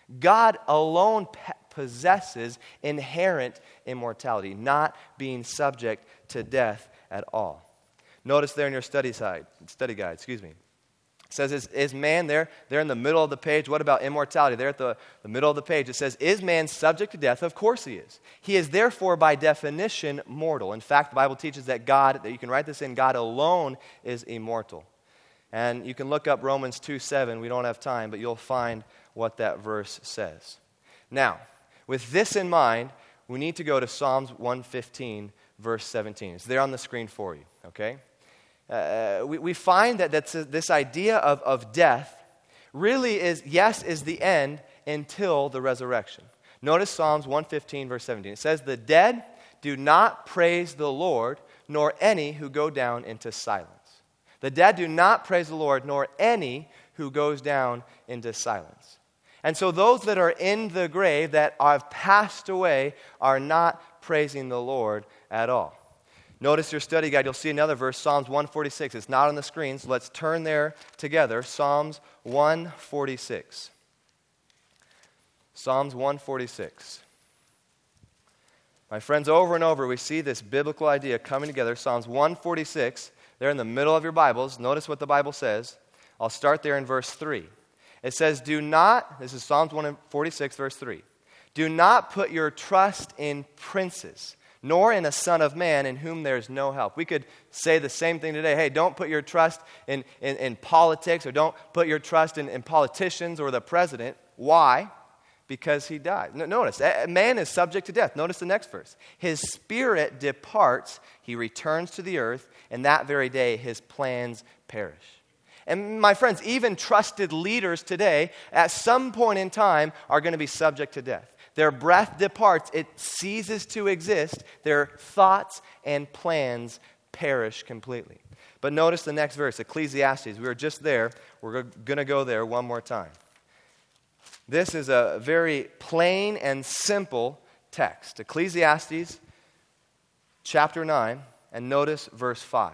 [SPEAKER 1] God alone possesses inherent immortality, not being subject to death at all. Notice there in your study guide, it says, is man there in the middle of the page? What about immortality? There at the middle of the page, it says, is man subject to death? Of course he is. He is therefore by definition mortal. In fact, the Bible teaches that you can write this in, God alone is immortal. And you can look up Romans 2:7. We don't have time, but you'll find what that verse says. Now, with this in mind, we need to go to Psalms 115, verse 17. It's there on the screen for you, okay? We find that this idea of death really is the end until the resurrection. Notice Psalms 115, verse 17. It says, the dead do not praise the Lord, nor any who go down into silence. The dead do not praise the Lord, nor any who goes down into silence. And so those that are in the grave, that have passed away, are not praising the Lord at all. Notice your study guide, you'll see another verse, Psalms 146. It's not on the screen, so let's turn there together. Psalms 146. Psalms 146. My friends, over and over we see this biblical idea coming together. Psalms 146, there in the middle of your Bibles. Notice what the Bible says. I'll start there in verse 3. It says, this is Psalms 146, verse 3. Do not put your trust in princes, nor in a son of man in whom there is no help. We could say the same thing today. Hey, don't put your trust in politics, or don't put your trust in politicians or the president. Why? Because he died. Notice, man is subject to death. Notice the next verse. His spirit departs, he returns to the earth, and that very day his plans perish. And my friends, even trusted leaders today, at some point in time, are going to be subject to death. Their breath departs, it ceases to exist. Their thoughts and plans perish completely. But notice the next verse, Ecclesiastes. We were just there. We're going to go there one more time. This is a very plain and simple text. Ecclesiastes chapter 9, and notice verse 5.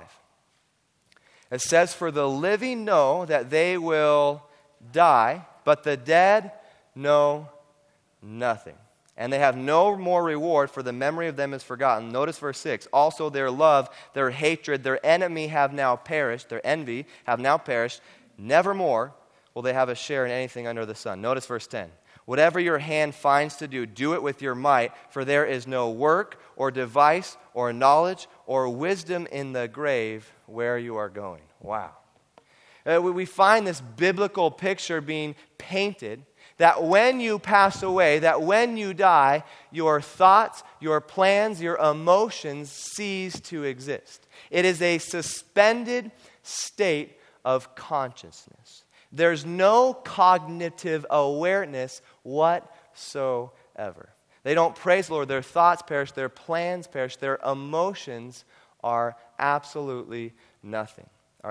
[SPEAKER 1] It says, for the living know that they will die, but the dead know nothing. And they have no more reward, for the memory of them is forgotten. Notice verse 6. Also their love, their hatred, their enemy have now perished. Their envy have now perished. Nevermore will they have a share in anything under the sun. Notice verse 10. Whatever your hand finds to do, do it with your might, for there is no work or device or knowledge or wisdom in the grave where you are going. Wow. We find this biblical picture being painted that when you pass away, that when you die, your thoughts, your plans, your emotions cease to exist. It is a suspended state of consciousness. There's no cognitive awareness whatsoever. They don't praise the Lord. Their thoughts perish. Their plans perish. Their emotions are absolutely nothing.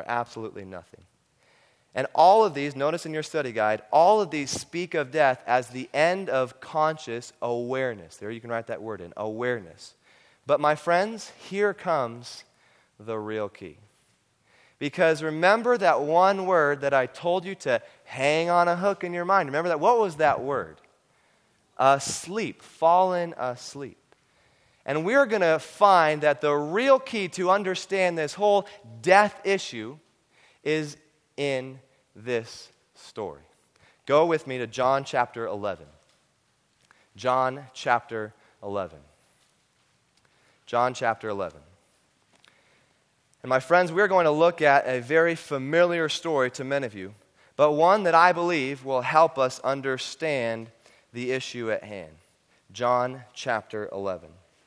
[SPEAKER 1] And all of these, notice in your study guide, all of these speak of death as the end of conscious awareness. There you can write that word in, awareness. But my friends, here comes the real key. Because remember that one word that I told you to hang on a hook in your mind. Remember that? What was that word? Asleep, fallen asleep. And we're going to find that the real key to understand this whole death issue is in this story. Go with me to John chapter 11. John chapter 11. John chapter 11. And my friends, we're going to look at a very familiar story to many of you, but one that I believe will help us understand the issue at hand. John chapter 11.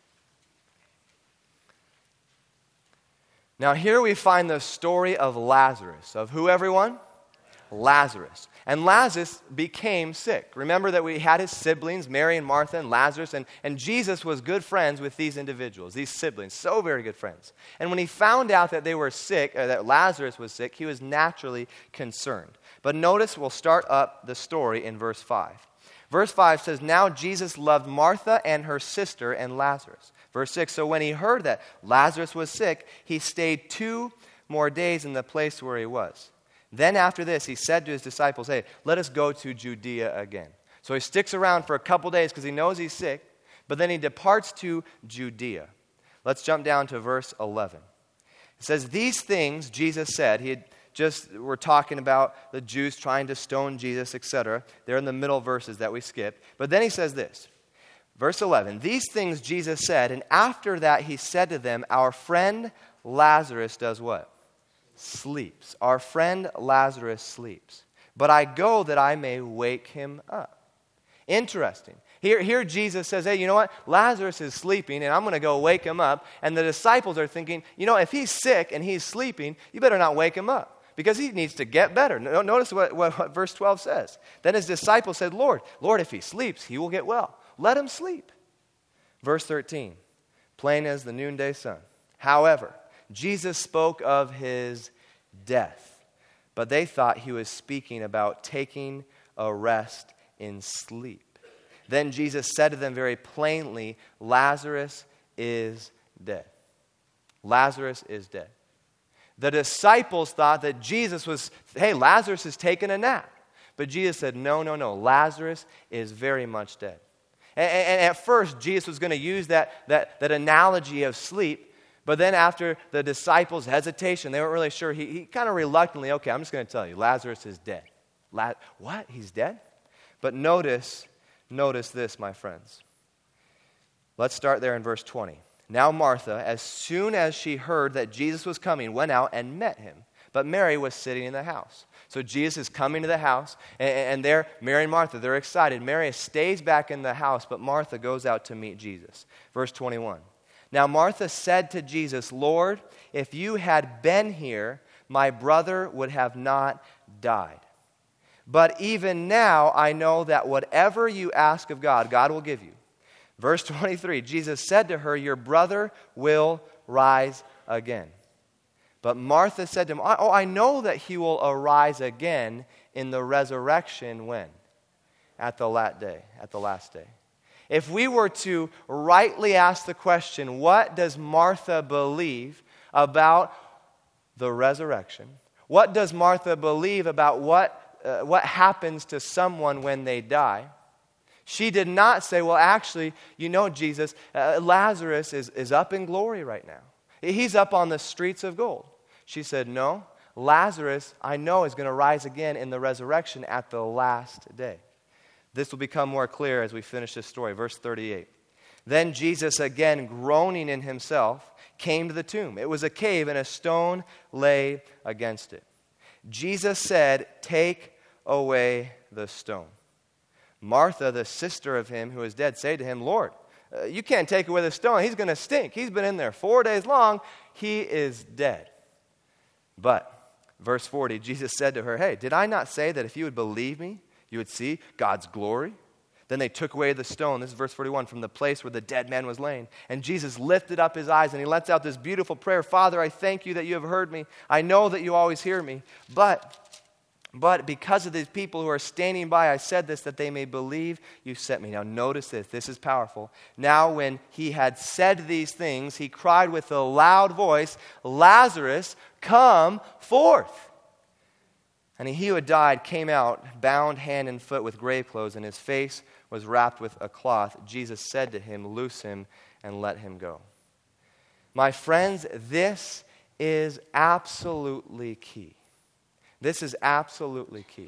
[SPEAKER 1] Now here we find the story of Lazarus. Of who, everyone? Lazarus. And Lazarus became sick. Remember that we had his siblings, Mary and Martha and Lazarus, and Jesus was good friends with these individuals, these siblings, so very good friends. And when he found out that they were sick, or that Lazarus was sick, he was naturally concerned. But notice, we'll start up the story in verse 5. Verse 5 says, now Jesus loved Martha and her sister and Lazarus. Verse 6, so when he heard that Lazarus was sick, he stayed 2 more days in the place where he was. Then after this, he said to his disciples, hey, let us go to Judea again. So he sticks around for a couple days because he knows he's sick, but then he departs to Judea. Let's jump down to verse 11. It says, these things Jesus said. We're talking about the Jews trying to stone Jesus, etc. They're in the middle verses that we skipped. But then he says this, verse 11, these things Jesus said, and after that he said to them, our friend Lazarus does what? Sleeps. Our friend Lazarus sleeps. But I go that I may wake him up. Interesting. Here Jesus says, hey, you know what? Lazarus is sleeping, and I'm going to go wake him up. And the disciples are thinking, if he's sick and he's sleeping, you better not wake him up, because he needs to get better. Notice what verse 12 says. Then his disciples said, Lord, if he sleeps, he will get well. Let him sleep. Verse 13, plain as the noonday sun. However, Jesus spoke of his death, but they thought he was speaking about taking a rest in sleep. Then Jesus said to them very plainly, Lazarus is dead. Lazarus is dead. The disciples thought that Jesus was, hey, Lazarus is taking a nap. But Jesus said, no, Lazarus is very much dead. And at first, Jesus was going to use that analogy of sleep. But then after the disciples' hesitation, they weren't really sure. He kind of reluctantly, okay, I'm just going to tell you, Lazarus is dead. What? He's dead? But notice this, my friends. Let's start there in verse 20. Now Martha, as soon as she heard that Jesus was coming, went out and met him. But Mary was sitting in the house. So Jesus is coming to the house, and there, Mary and Martha, they're excited. Mary stays back in the house, but Martha goes out to meet Jesus. Verse 21. Now Martha said to Jesus, Lord, if you had been here, my brother would have not died. But even now I know that whatever you ask of God, God will give you. Verse 23, Jesus said to her, your brother will rise again. But Martha said to him, I know that he will arise again in the resurrection when? At the last day. If we were to rightly ask the question, what does Martha believe about the resurrection? What does Martha believe about what happens to someone when they die? She did not say, well, actually, Jesus, Lazarus is up in glory right now. He's up on the streets of gold. She said, no, Lazarus, I know, is going to rise again in the resurrection at the last day. This will become more clear as we finish this story. Verse 38. Then Jesus, again groaning in himself, came to the tomb. It was a cave, and a stone lay against it. Jesus said, take away the stone. Martha, the sister of him who is dead, said to him, Lord, you can't take away the stone. He's going to stink. He's been in there 4 days long. He is dead. But, verse 40, Jesus said to her, hey, did I not say that if you would believe me, you would see God's glory? Then they took away the stone, this is verse 41, from the place where the dead man was laying. And Jesus lifted up his eyes and he lets out this beautiful prayer. Father, I thank you that you have heard me. I know that you always hear me. But because of these people who are standing by, I said this, that they may believe you sent me. Now notice this. This is powerful. Now when he had said these things, he cried with a loud voice, Lazarus, come forth. And he who had died came out, bound hand and foot with grave clothes, and his face was wrapped with a cloth. Jesus said to him, loose him and let him go. My friends, this is absolutely key. This is absolutely key.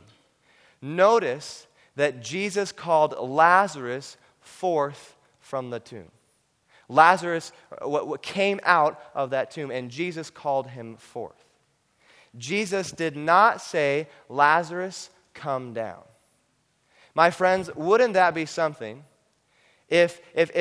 [SPEAKER 1] Notice that Jesus called Lazarus forth from the tomb. Lazarus what came out of that tomb, and Jesus called him forth. Jesus did not say, Lazarus, come down. My friends, wouldn't that be something if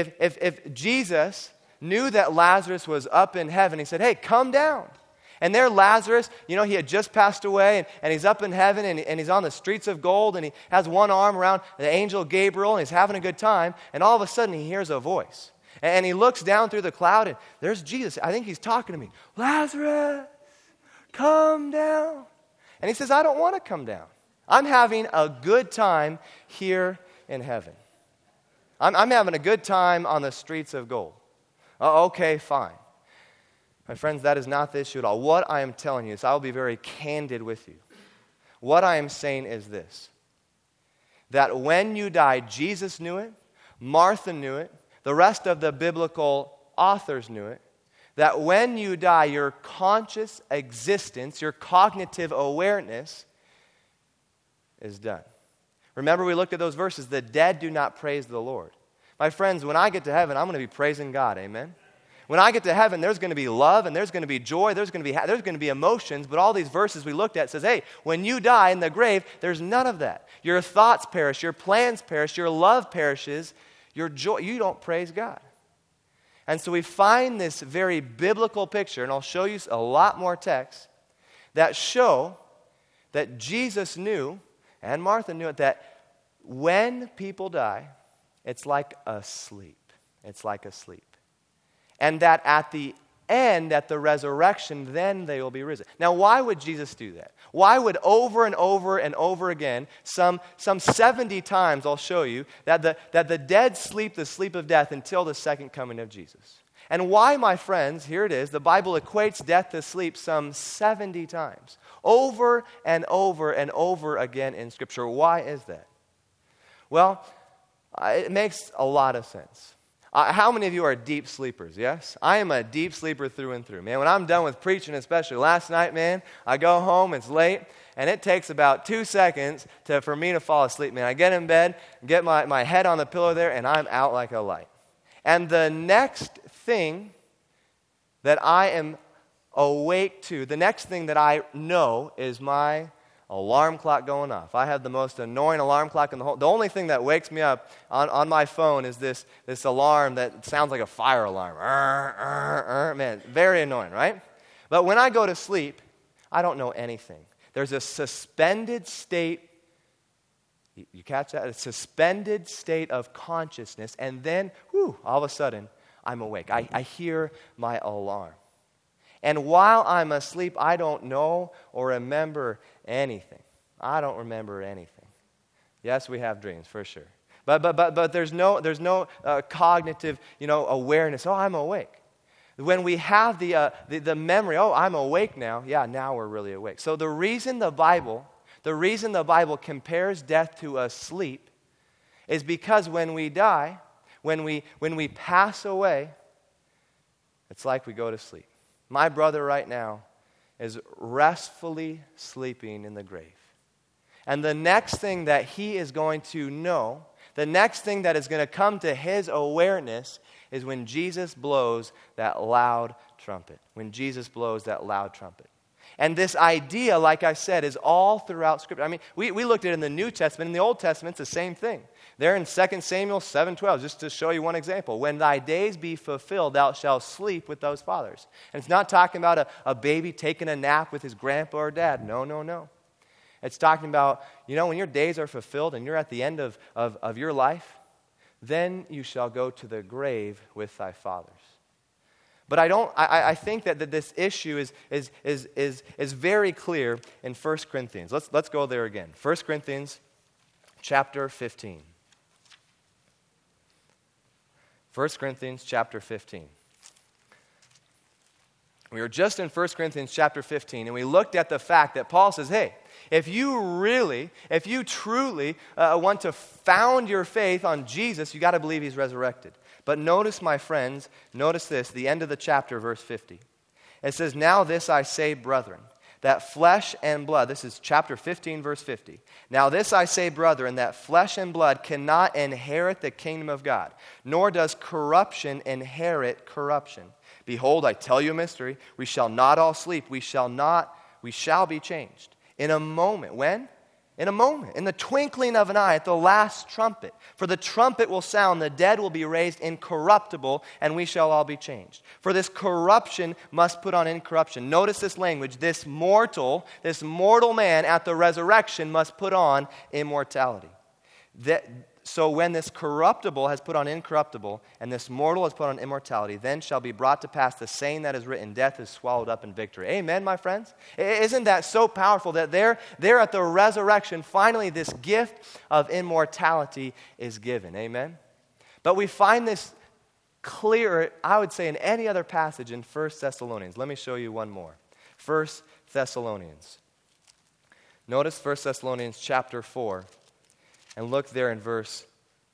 [SPEAKER 1] Jesus knew that Lazarus was up in heaven, he said, hey, come down. And there Lazarus, he had just passed away, and he's up in heaven, and he's on the streets of gold, and he has one arm around the angel Gabriel, and he's having a good time, and all of a sudden he hears a voice. And he looks down through the cloud, and there's Jesus. I think he's talking to me. Lazarus, come down. And he says, I don't want to come down. I'm having a good time here in heaven. I'm having a good time on the streets of gold. Okay, fine. My friends, that is not the issue at all. What I am telling you is, I will be very candid with you. What I am saying is this, that when you die, Jesus knew it, Martha knew it, the rest of the biblical authors knew it, that when you die, your conscious existence, your cognitive awareness is done. Remember, we looked at those verses. The dead do not praise the Lord. My friends, when I get to heaven, I'm going to be praising God. Amen? When I get to heaven, there's going to be love and there's going to be joy, there's going to be emotions, but all these verses we looked at says, hey, when you die in the grave, there's none of that. Your thoughts perish, your plans perish, your love perishes, your joy, you don't praise God. And so we find this very biblical picture, and I'll show you a lot more texts that show that Jesus knew, and Martha knew it, that when people die, it's like a sleep. It's like a sleep. And that at the end, at the resurrection, then they will be risen. Now, why would Jesus do that? Why would over and over and over again, some 70 times, I'll show you, that the dead sleep the sleep of death until the second coming of Jesus? And why, my friends, here it is, the Bible equates death to sleep some 70 times, over and over and over again in Scripture. Why is that? Well, it makes a lot of sense. How many of you are deep sleepers, yes? I am a deep sleeper through and through. Man, when I'm done with preaching, especially last night, man, I go home, it's late, and it takes about 2 seconds for me to fall asleep, man. I get in bed, get my head on the pillow there, and I'm out like a light. And the next thing that I am awake to, the next thing that I know is my alarm clock going off. I have the most annoying alarm clock in the whole. The only thing that wakes me up on my phone is this alarm that sounds like a fire alarm. Man, very annoying, right? But when I go to sleep, I don't know anything. There's a suspended state. You catch that? A suspended state of consciousness, and then, all of a sudden, I'm awake. I hear my alarm. And while I'm asleep, I don't know or remember anything. I don't remember anything. Yes, we have dreams, for sure. But there's no cognitive, awareness. Oh, I'm awake. When we have the memory, oh, I'm awake now. Yeah, now we're really awake. So the reason the Bible compares death to a sleep is because when we die, when we pass away, it's like we go to sleep. My brother right now is restfully sleeping in the grave. And the next thing that he is going to know, the next thing that is going to come to his awareness is when Jesus blows that loud trumpet. When Jesus blows that loud trumpet. And this idea, like I said, is all throughout Scripture. I mean, we looked at it in the New Testament. In the Old Testament, it's the same thing. There in 2 Samuel 7:12, just to show you one example. When thy days be fulfilled, thou shalt sleep with those fathers. And it's not talking about a baby taking a nap with his grandpa or dad. No. It's talking about, when your days are fulfilled and you're at the end of your life, then you shall go to the grave with thy fathers. But I think that this issue is very clear in 1 Corinthians. Let's go there again. 1 Corinthians chapter 15. 1 Corinthians chapter 15. We were just in 1 Corinthians chapter 15, and we looked at the fact that Paul says, hey, if you truly want to found your faith on Jesus, you got to believe he's resurrected. But notice, my friends, notice this, the end of the chapter, verse 50. It says, now this I say, brethren, that flesh and blood, this is chapter 15, verse 50. Now this I say, brethren, that flesh and blood cannot inherit the kingdom of God, nor does corruption inherit corruption. Behold, I tell you a mystery. We shall not all sleep. We shall be changed. In a moment. When? In a moment. In the twinkling of an eye, at the last trumpet. For the trumpet will sound, the dead will be raised incorruptible, and we shall all be changed. For this corruption must put on incorruption. Notice this language. This mortal man at the resurrection must put on immortality. So when this corruptible has put on incorruptible, and this mortal has put on immortality, then shall be brought to pass the saying that is written, death is swallowed up in victory. Amen, my friends? Isn't that so powerful that there at the resurrection, finally this gift of immortality is given? Amen? But we find this clearer, I would say, in any other passage in 1 Thessalonians. Let me show you one more. 1 Thessalonians. Notice 1 Thessalonians chapter 4. And look there in verse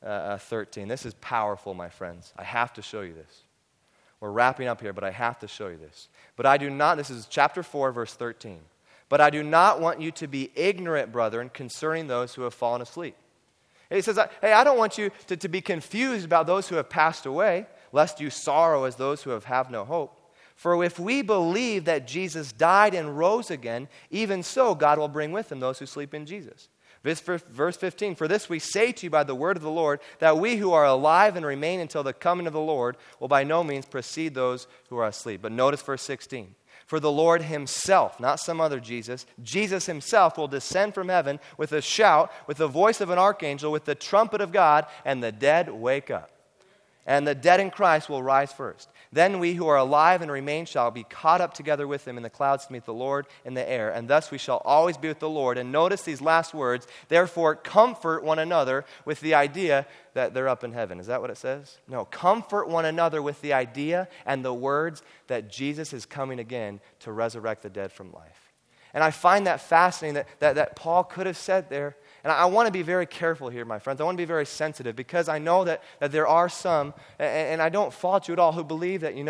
[SPEAKER 1] 13. This is powerful, my friends. I have to show you this. We're wrapping up here, but I have to show you this. But I do not, this is chapter 4, verse 13. But I do not want you to be ignorant, brethren, concerning those who have fallen asleep. He says, hey, I don't want you to be confused about those who have passed away, lest you sorrow as those who have no hope. For if we believe that Jesus died and rose again, even so God will bring with him those who sleep in Jesus. Verse 15, for this we say to you by the word of the Lord, that we who are alive and remain until the coming of the Lord will by no means precede those who are asleep. But notice verse 16. For the Lord himself, not some other Jesus, Jesus himself will descend from heaven with a shout, with the voice of an archangel, with the trumpet of God, and the dead wake up. And the dead in Christ will rise first. Then we who are alive and remain shall be caught up together with him in the clouds to meet the Lord in the air. And thus we shall always be with the Lord. And notice these last words, therefore comfort one another, with the idea that they're up in heaven. Is that what it says? No, comfort one another with the idea and the words that Jesus is coming again to resurrect the dead from life. And I find that fascinating that Paul could have said there. And I want to be very careful here, my friends. I want to be very sensitive because I know that there are some, and I don't fault you at all, who believe that,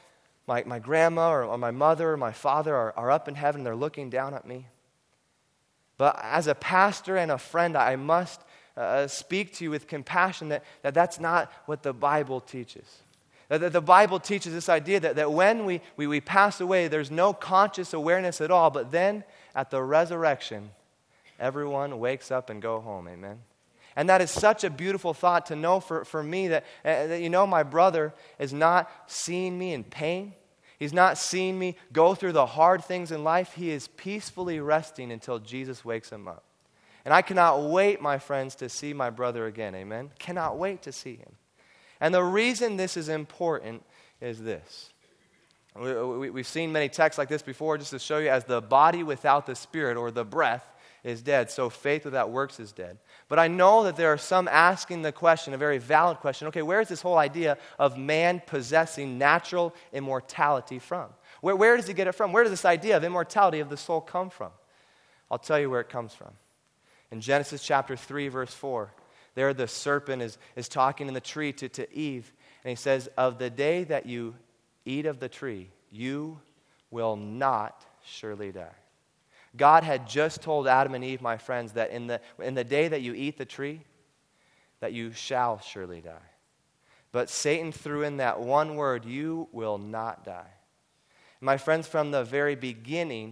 [SPEAKER 1] my grandma or my mother or my father are up in heaven and they're looking down at me. But as a pastor and a friend, I must speak to you with compassion that that's not what the Bible teaches. That the Bible teaches this idea that when we pass away, there's no conscious awareness at all, but then at the resurrection, everyone wakes up and go home, amen? And that is such a beautiful thought to know for me that my brother is not seeing me in pain. He's not seeing me go through the hard things in life. He is peacefully resting until Jesus wakes him up. And I cannot wait, my friends, to see my brother again, amen? Cannot wait to see him. And the reason this is important is this. We've seen many texts like this before just to show you as the body without the spirit or the breath is dead, so faith without works is dead. But I know that there are some asking the question, a very valid question, okay, where is this whole idea of man possessing natural immortality from? Where does he get it from? Where does this idea of immortality of the soul come from? I'll tell you where it comes from. In Genesis chapter 3, verse 4, there the serpent is talking in the tree to Eve, and he says, of the day that you eat of the tree, you will not surely die. God had just told Adam and Eve, my friends, that in the day that you eat the tree, that you shall surely die. But Satan threw in that one word, you will not die. My friends, from the very beginning,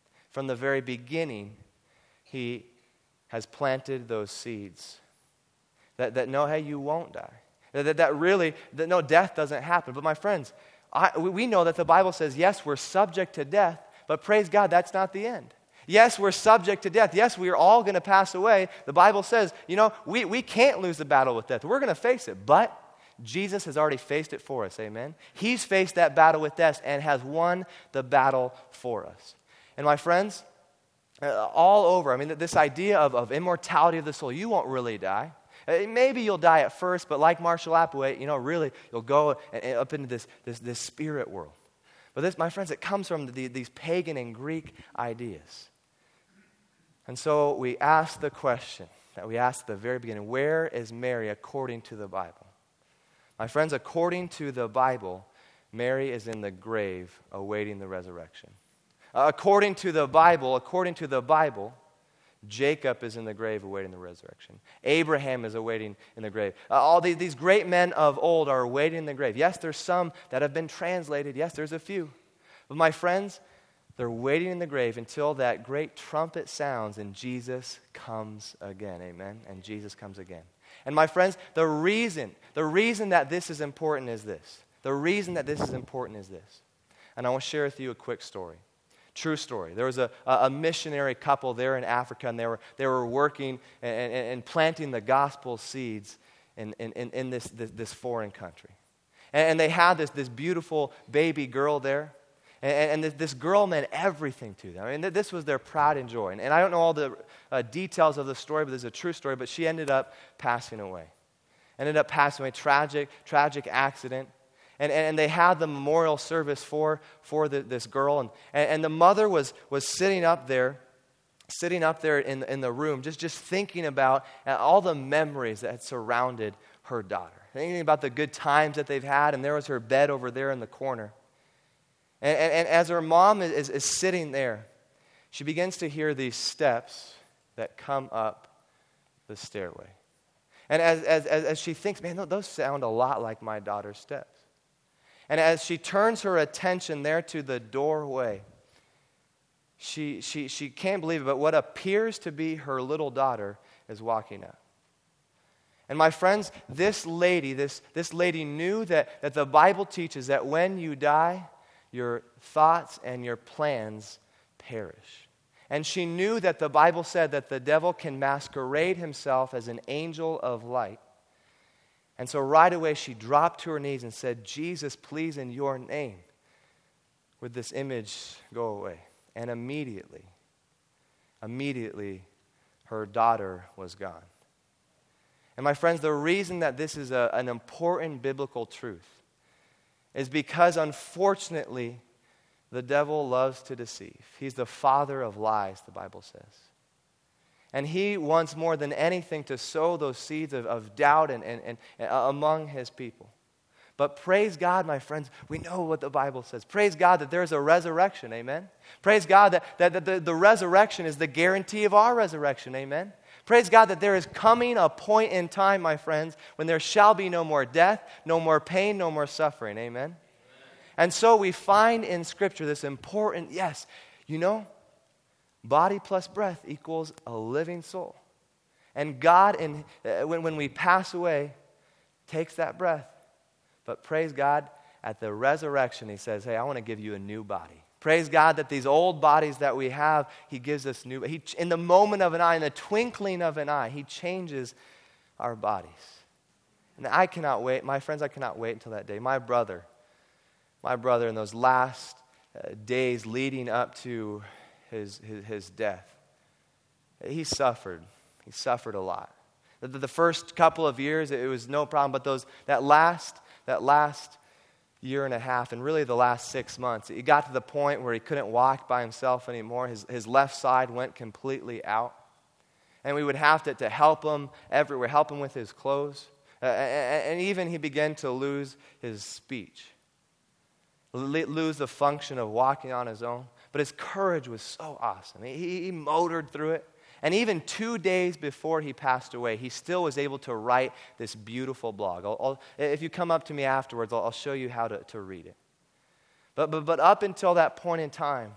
[SPEAKER 1] he has planted those seeds. That no, hey, you won't die. That no, death doesn't happen. But my friends, we know that the Bible says, yes, we're subject to death, but praise God, that's not the end. Yes, we're subject to death. Yes, we are all going to pass away. The Bible says, we can't lose the battle with death. We're going to face it, but Jesus has already faced it for us, amen? He's faced that battle with death and has won the battle for us. And my friends, all over, this idea of immortality of the soul, you won't really die. Maybe you'll die at first, but like Marshall Applewhite, really, you'll go up into this spirit world. But this, my friends, it comes from these pagan and Greek ideas. And so we ask the question that we asked at the very beginning, where is Mary according to the Bible? My friends, according to the Bible, Mary is in the grave awaiting the resurrection. According to the Bible, Jacob is in the grave awaiting the resurrection. Abraham is awaiting in the grave. All these great men of old are awaiting in the grave. Yes, there's some that have been translated. Yes, there's a few. But my friends, they're waiting in the grave until that great trumpet sounds and Jesus comes again. Amen? And Jesus comes again. And my friends, the reason that this is important is this. And I want to share with you a quick story. True story. There was a missionary couple there in Africa, and they were working and planting the gospel seeds in this foreign country. And they had this beautiful baby girl there, and this girl meant everything to them. This was their pride and joy. And I don't know all the details of the story, but this is a true story. But she ended up passing away. Tragic accident. And they had the memorial service for this girl. And the mother was sitting up there sitting up there in the room, just thinking about all the memories that had surrounded her daughter. Thinking about the good times that they've had, and there was her bed over there in the corner. And as her mom is sitting there, she begins to hear these steps that come up the stairway. And as she thinks, man, those sound a lot like my daughter's steps. And as she turns her attention there to the doorway, she can't believe it, but what appears to be her little daughter is walking up. And my friends, this lady knew that the Bible teaches that when you die, your thoughts and your plans perish. And she knew that the Bible said that the devil can masquerade himself as an angel of light. And so right away she dropped to her knees and said, Jesus, please, in your name, would this image go away? And immediately, her daughter was gone. And my friends, the reason that this is an important biblical truth is because, unfortunately, the devil loves to deceive. He's the father of lies, the Bible says. And he wants more than anything to sow those seeds of doubt and among his people. But praise God, my friends, we know what the Bible says. Praise God that there's a resurrection, amen? Praise God that the resurrection is the guarantee of our resurrection, amen? Praise God that there is coming a point in time, my friends, when there shall be no more death, no more pain, no more suffering. Amen? And so we find in Scripture this important, yes, body plus breath equals a living soul. And God, when we pass away, takes that breath. But praise God, at the resurrection, He says, hey, I want to give you a new body. Praise God that these old bodies that we have, He gives us new. In the moment of an eye, in the twinkling of an eye, He changes our bodies. And I cannot wait, my friends, I cannot wait until that day. My brother, in those last days leading up to his death, he suffered. He suffered a lot. The first couple of years, it was no problem, but that last year and a half, and really the last 6 months, he got to the point where he couldn't walk by himself anymore. His left side went completely out. And we would have to help him everywhere, help him with his clothes. And even he began to lose his speech, lose the function of walking on his own. But his courage was so awesome. He motored through it. And even 2 days before he passed away, he still was able to write this beautiful blog. If you come up to me afterwards, I'll show you how to read it. But up until that point in time,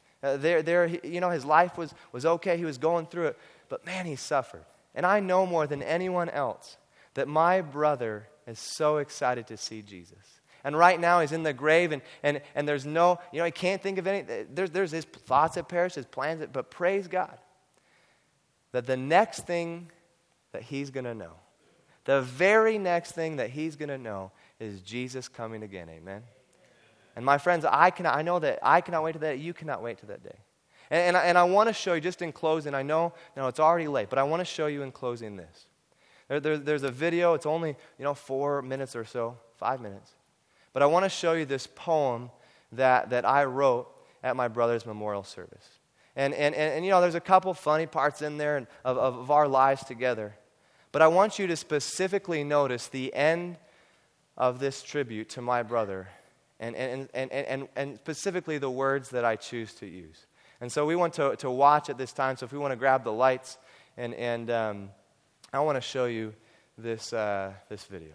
[SPEAKER 1] his life was okay. He was going through it. But man, he suffered. And I know more than anyone else that my brother is so excited to see Jesus. And right now he's in the grave, and there's no, he can't think of anything. There's his thoughts that perish, his plans, but praise God that the next thing that he's going to know, the very next thing that he's going to know is Jesus coming again, amen? And my friends, I know that I cannot wait to that. You cannot wait to that day. And I want to show you, just in closing, I know it's already late, but I want to show you in closing this. There's a video, it's only 4 minutes or so, 5 minutes. But I want to show you this poem that I wrote at my brother's memorial service. And there's a couple funny parts in there of our lives together. But I want you to specifically notice the end of this tribute to my brother and specifically the words that I choose to use. And so we want to watch at this time. So if we want to grab the lights, and I want to show you this video.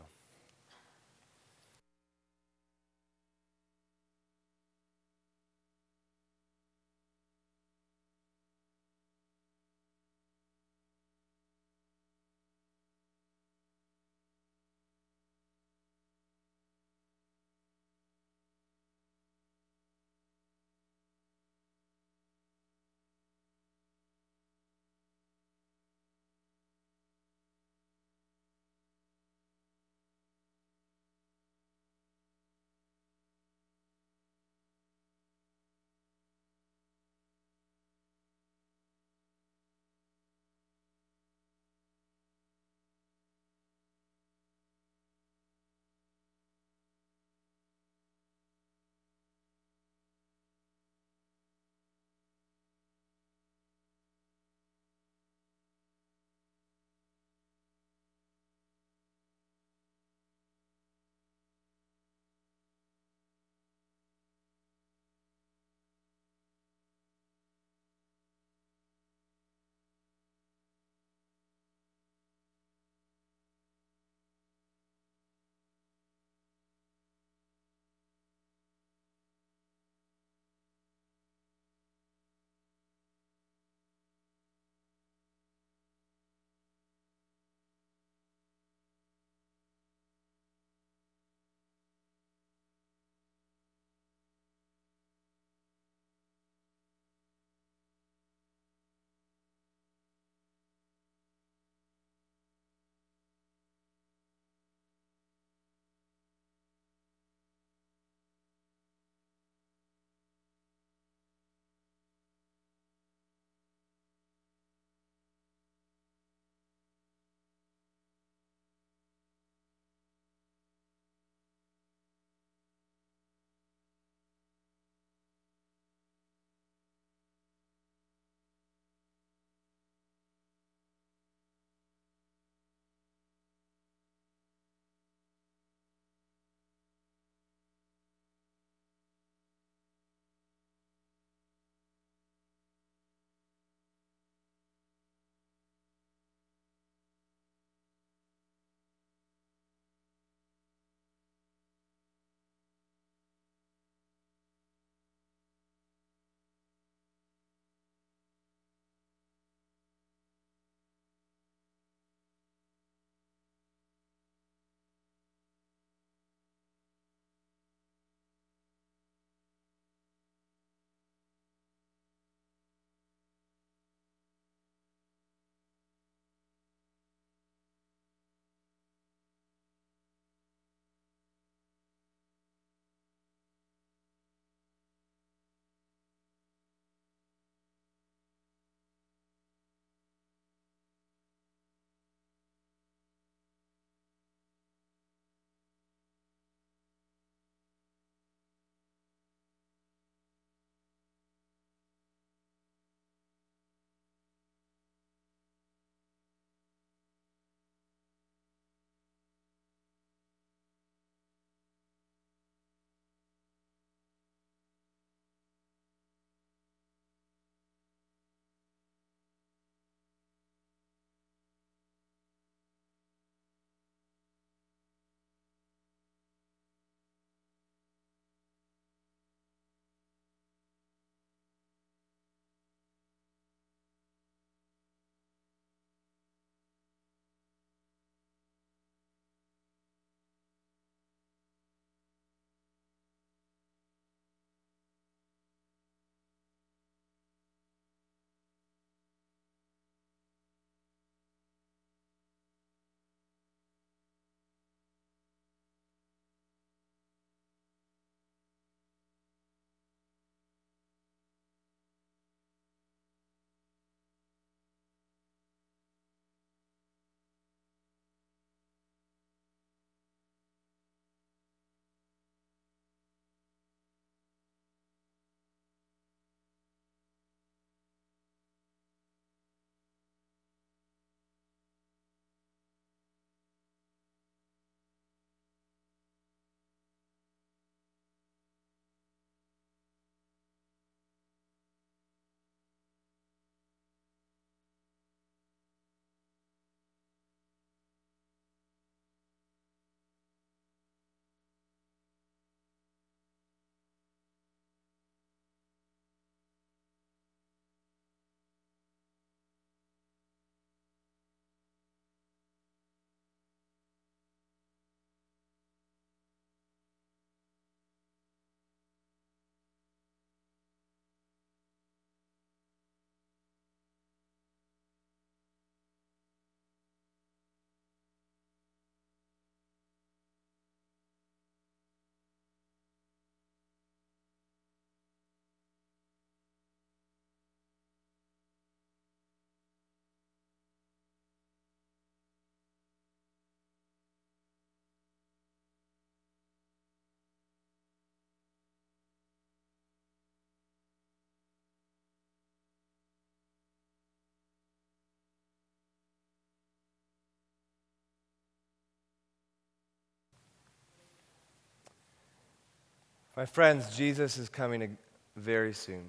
[SPEAKER 1] My friends, Jesus is coming very soon.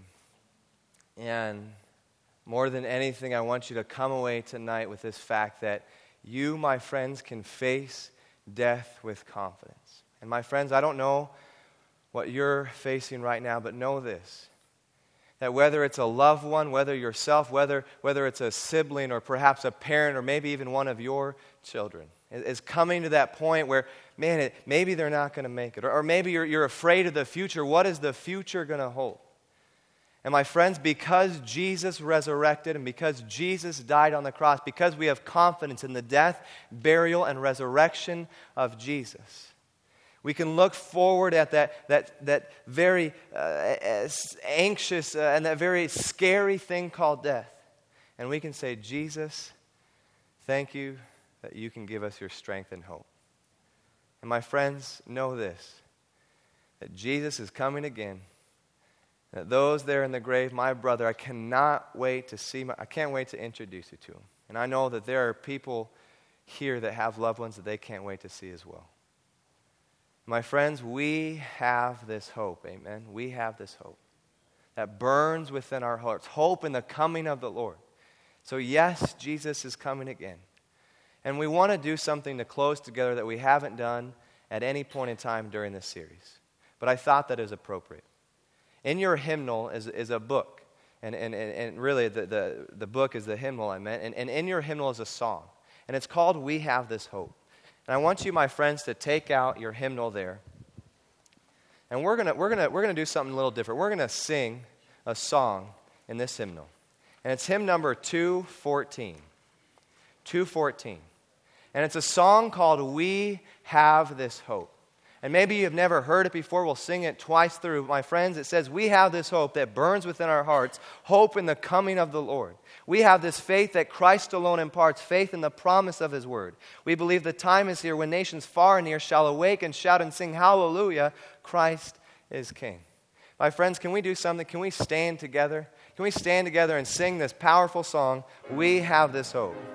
[SPEAKER 1] And more than anything, I want you to come away tonight with this fact that you, my friends, can face death with confidence. And my friends, I don't know what you're facing right now, but know this, that whether it's a loved one, whether yourself, whether it's a sibling or perhaps a parent or maybe even one of your children, is coming to that point where, man, maybe they're not going to make it. Or maybe you're afraid of the future. What is the future going to hold? And my friends, because Jesus resurrected and because Jesus died on the cross, because we have confidence in the death, burial, and resurrection of Jesus, we can look forward at that very anxious and that very scary thing called death. And we can say, Jesus, thank you that you can give us your strength and hope. And my friends, know this, that Jesus is coming again. That those there in the grave, my brother, I can't wait to introduce you to him. And I know that there are people here that have loved ones that they can't wait to see as well. My friends, we have this hope, amen? We have this hope that burns within our hearts, hope in the coming of the Lord. So yes, Jesus is coming again. And we want to do something to close together that we haven't done at any point in time during this series. But I thought that is appropriate. In your hymnal is a book. And really, the book is the hymnal I meant. And in your hymnal is a song. And it's called We Have This Hope. And I want you, my friends, to take out your hymnal there. And we're gonna do something a little different. We're gonna sing a song in this hymnal. And it's hymn number 214. 214. And it's a song called We Have This Hope. And maybe you've never heard it before. We'll sing it twice through. My friends, it says, we have this hope that burns within our hearts, hope in the coming of the Lord. We have this faith that Christ alone imparts, faith in the promise of His word. We believe the time is here when nations far and near shall awake and shout and sing, hallelujah, Christ is King. My friends, can we do something? Can we stand together? Can we stand together and sing this powerful song, We Have This Hope?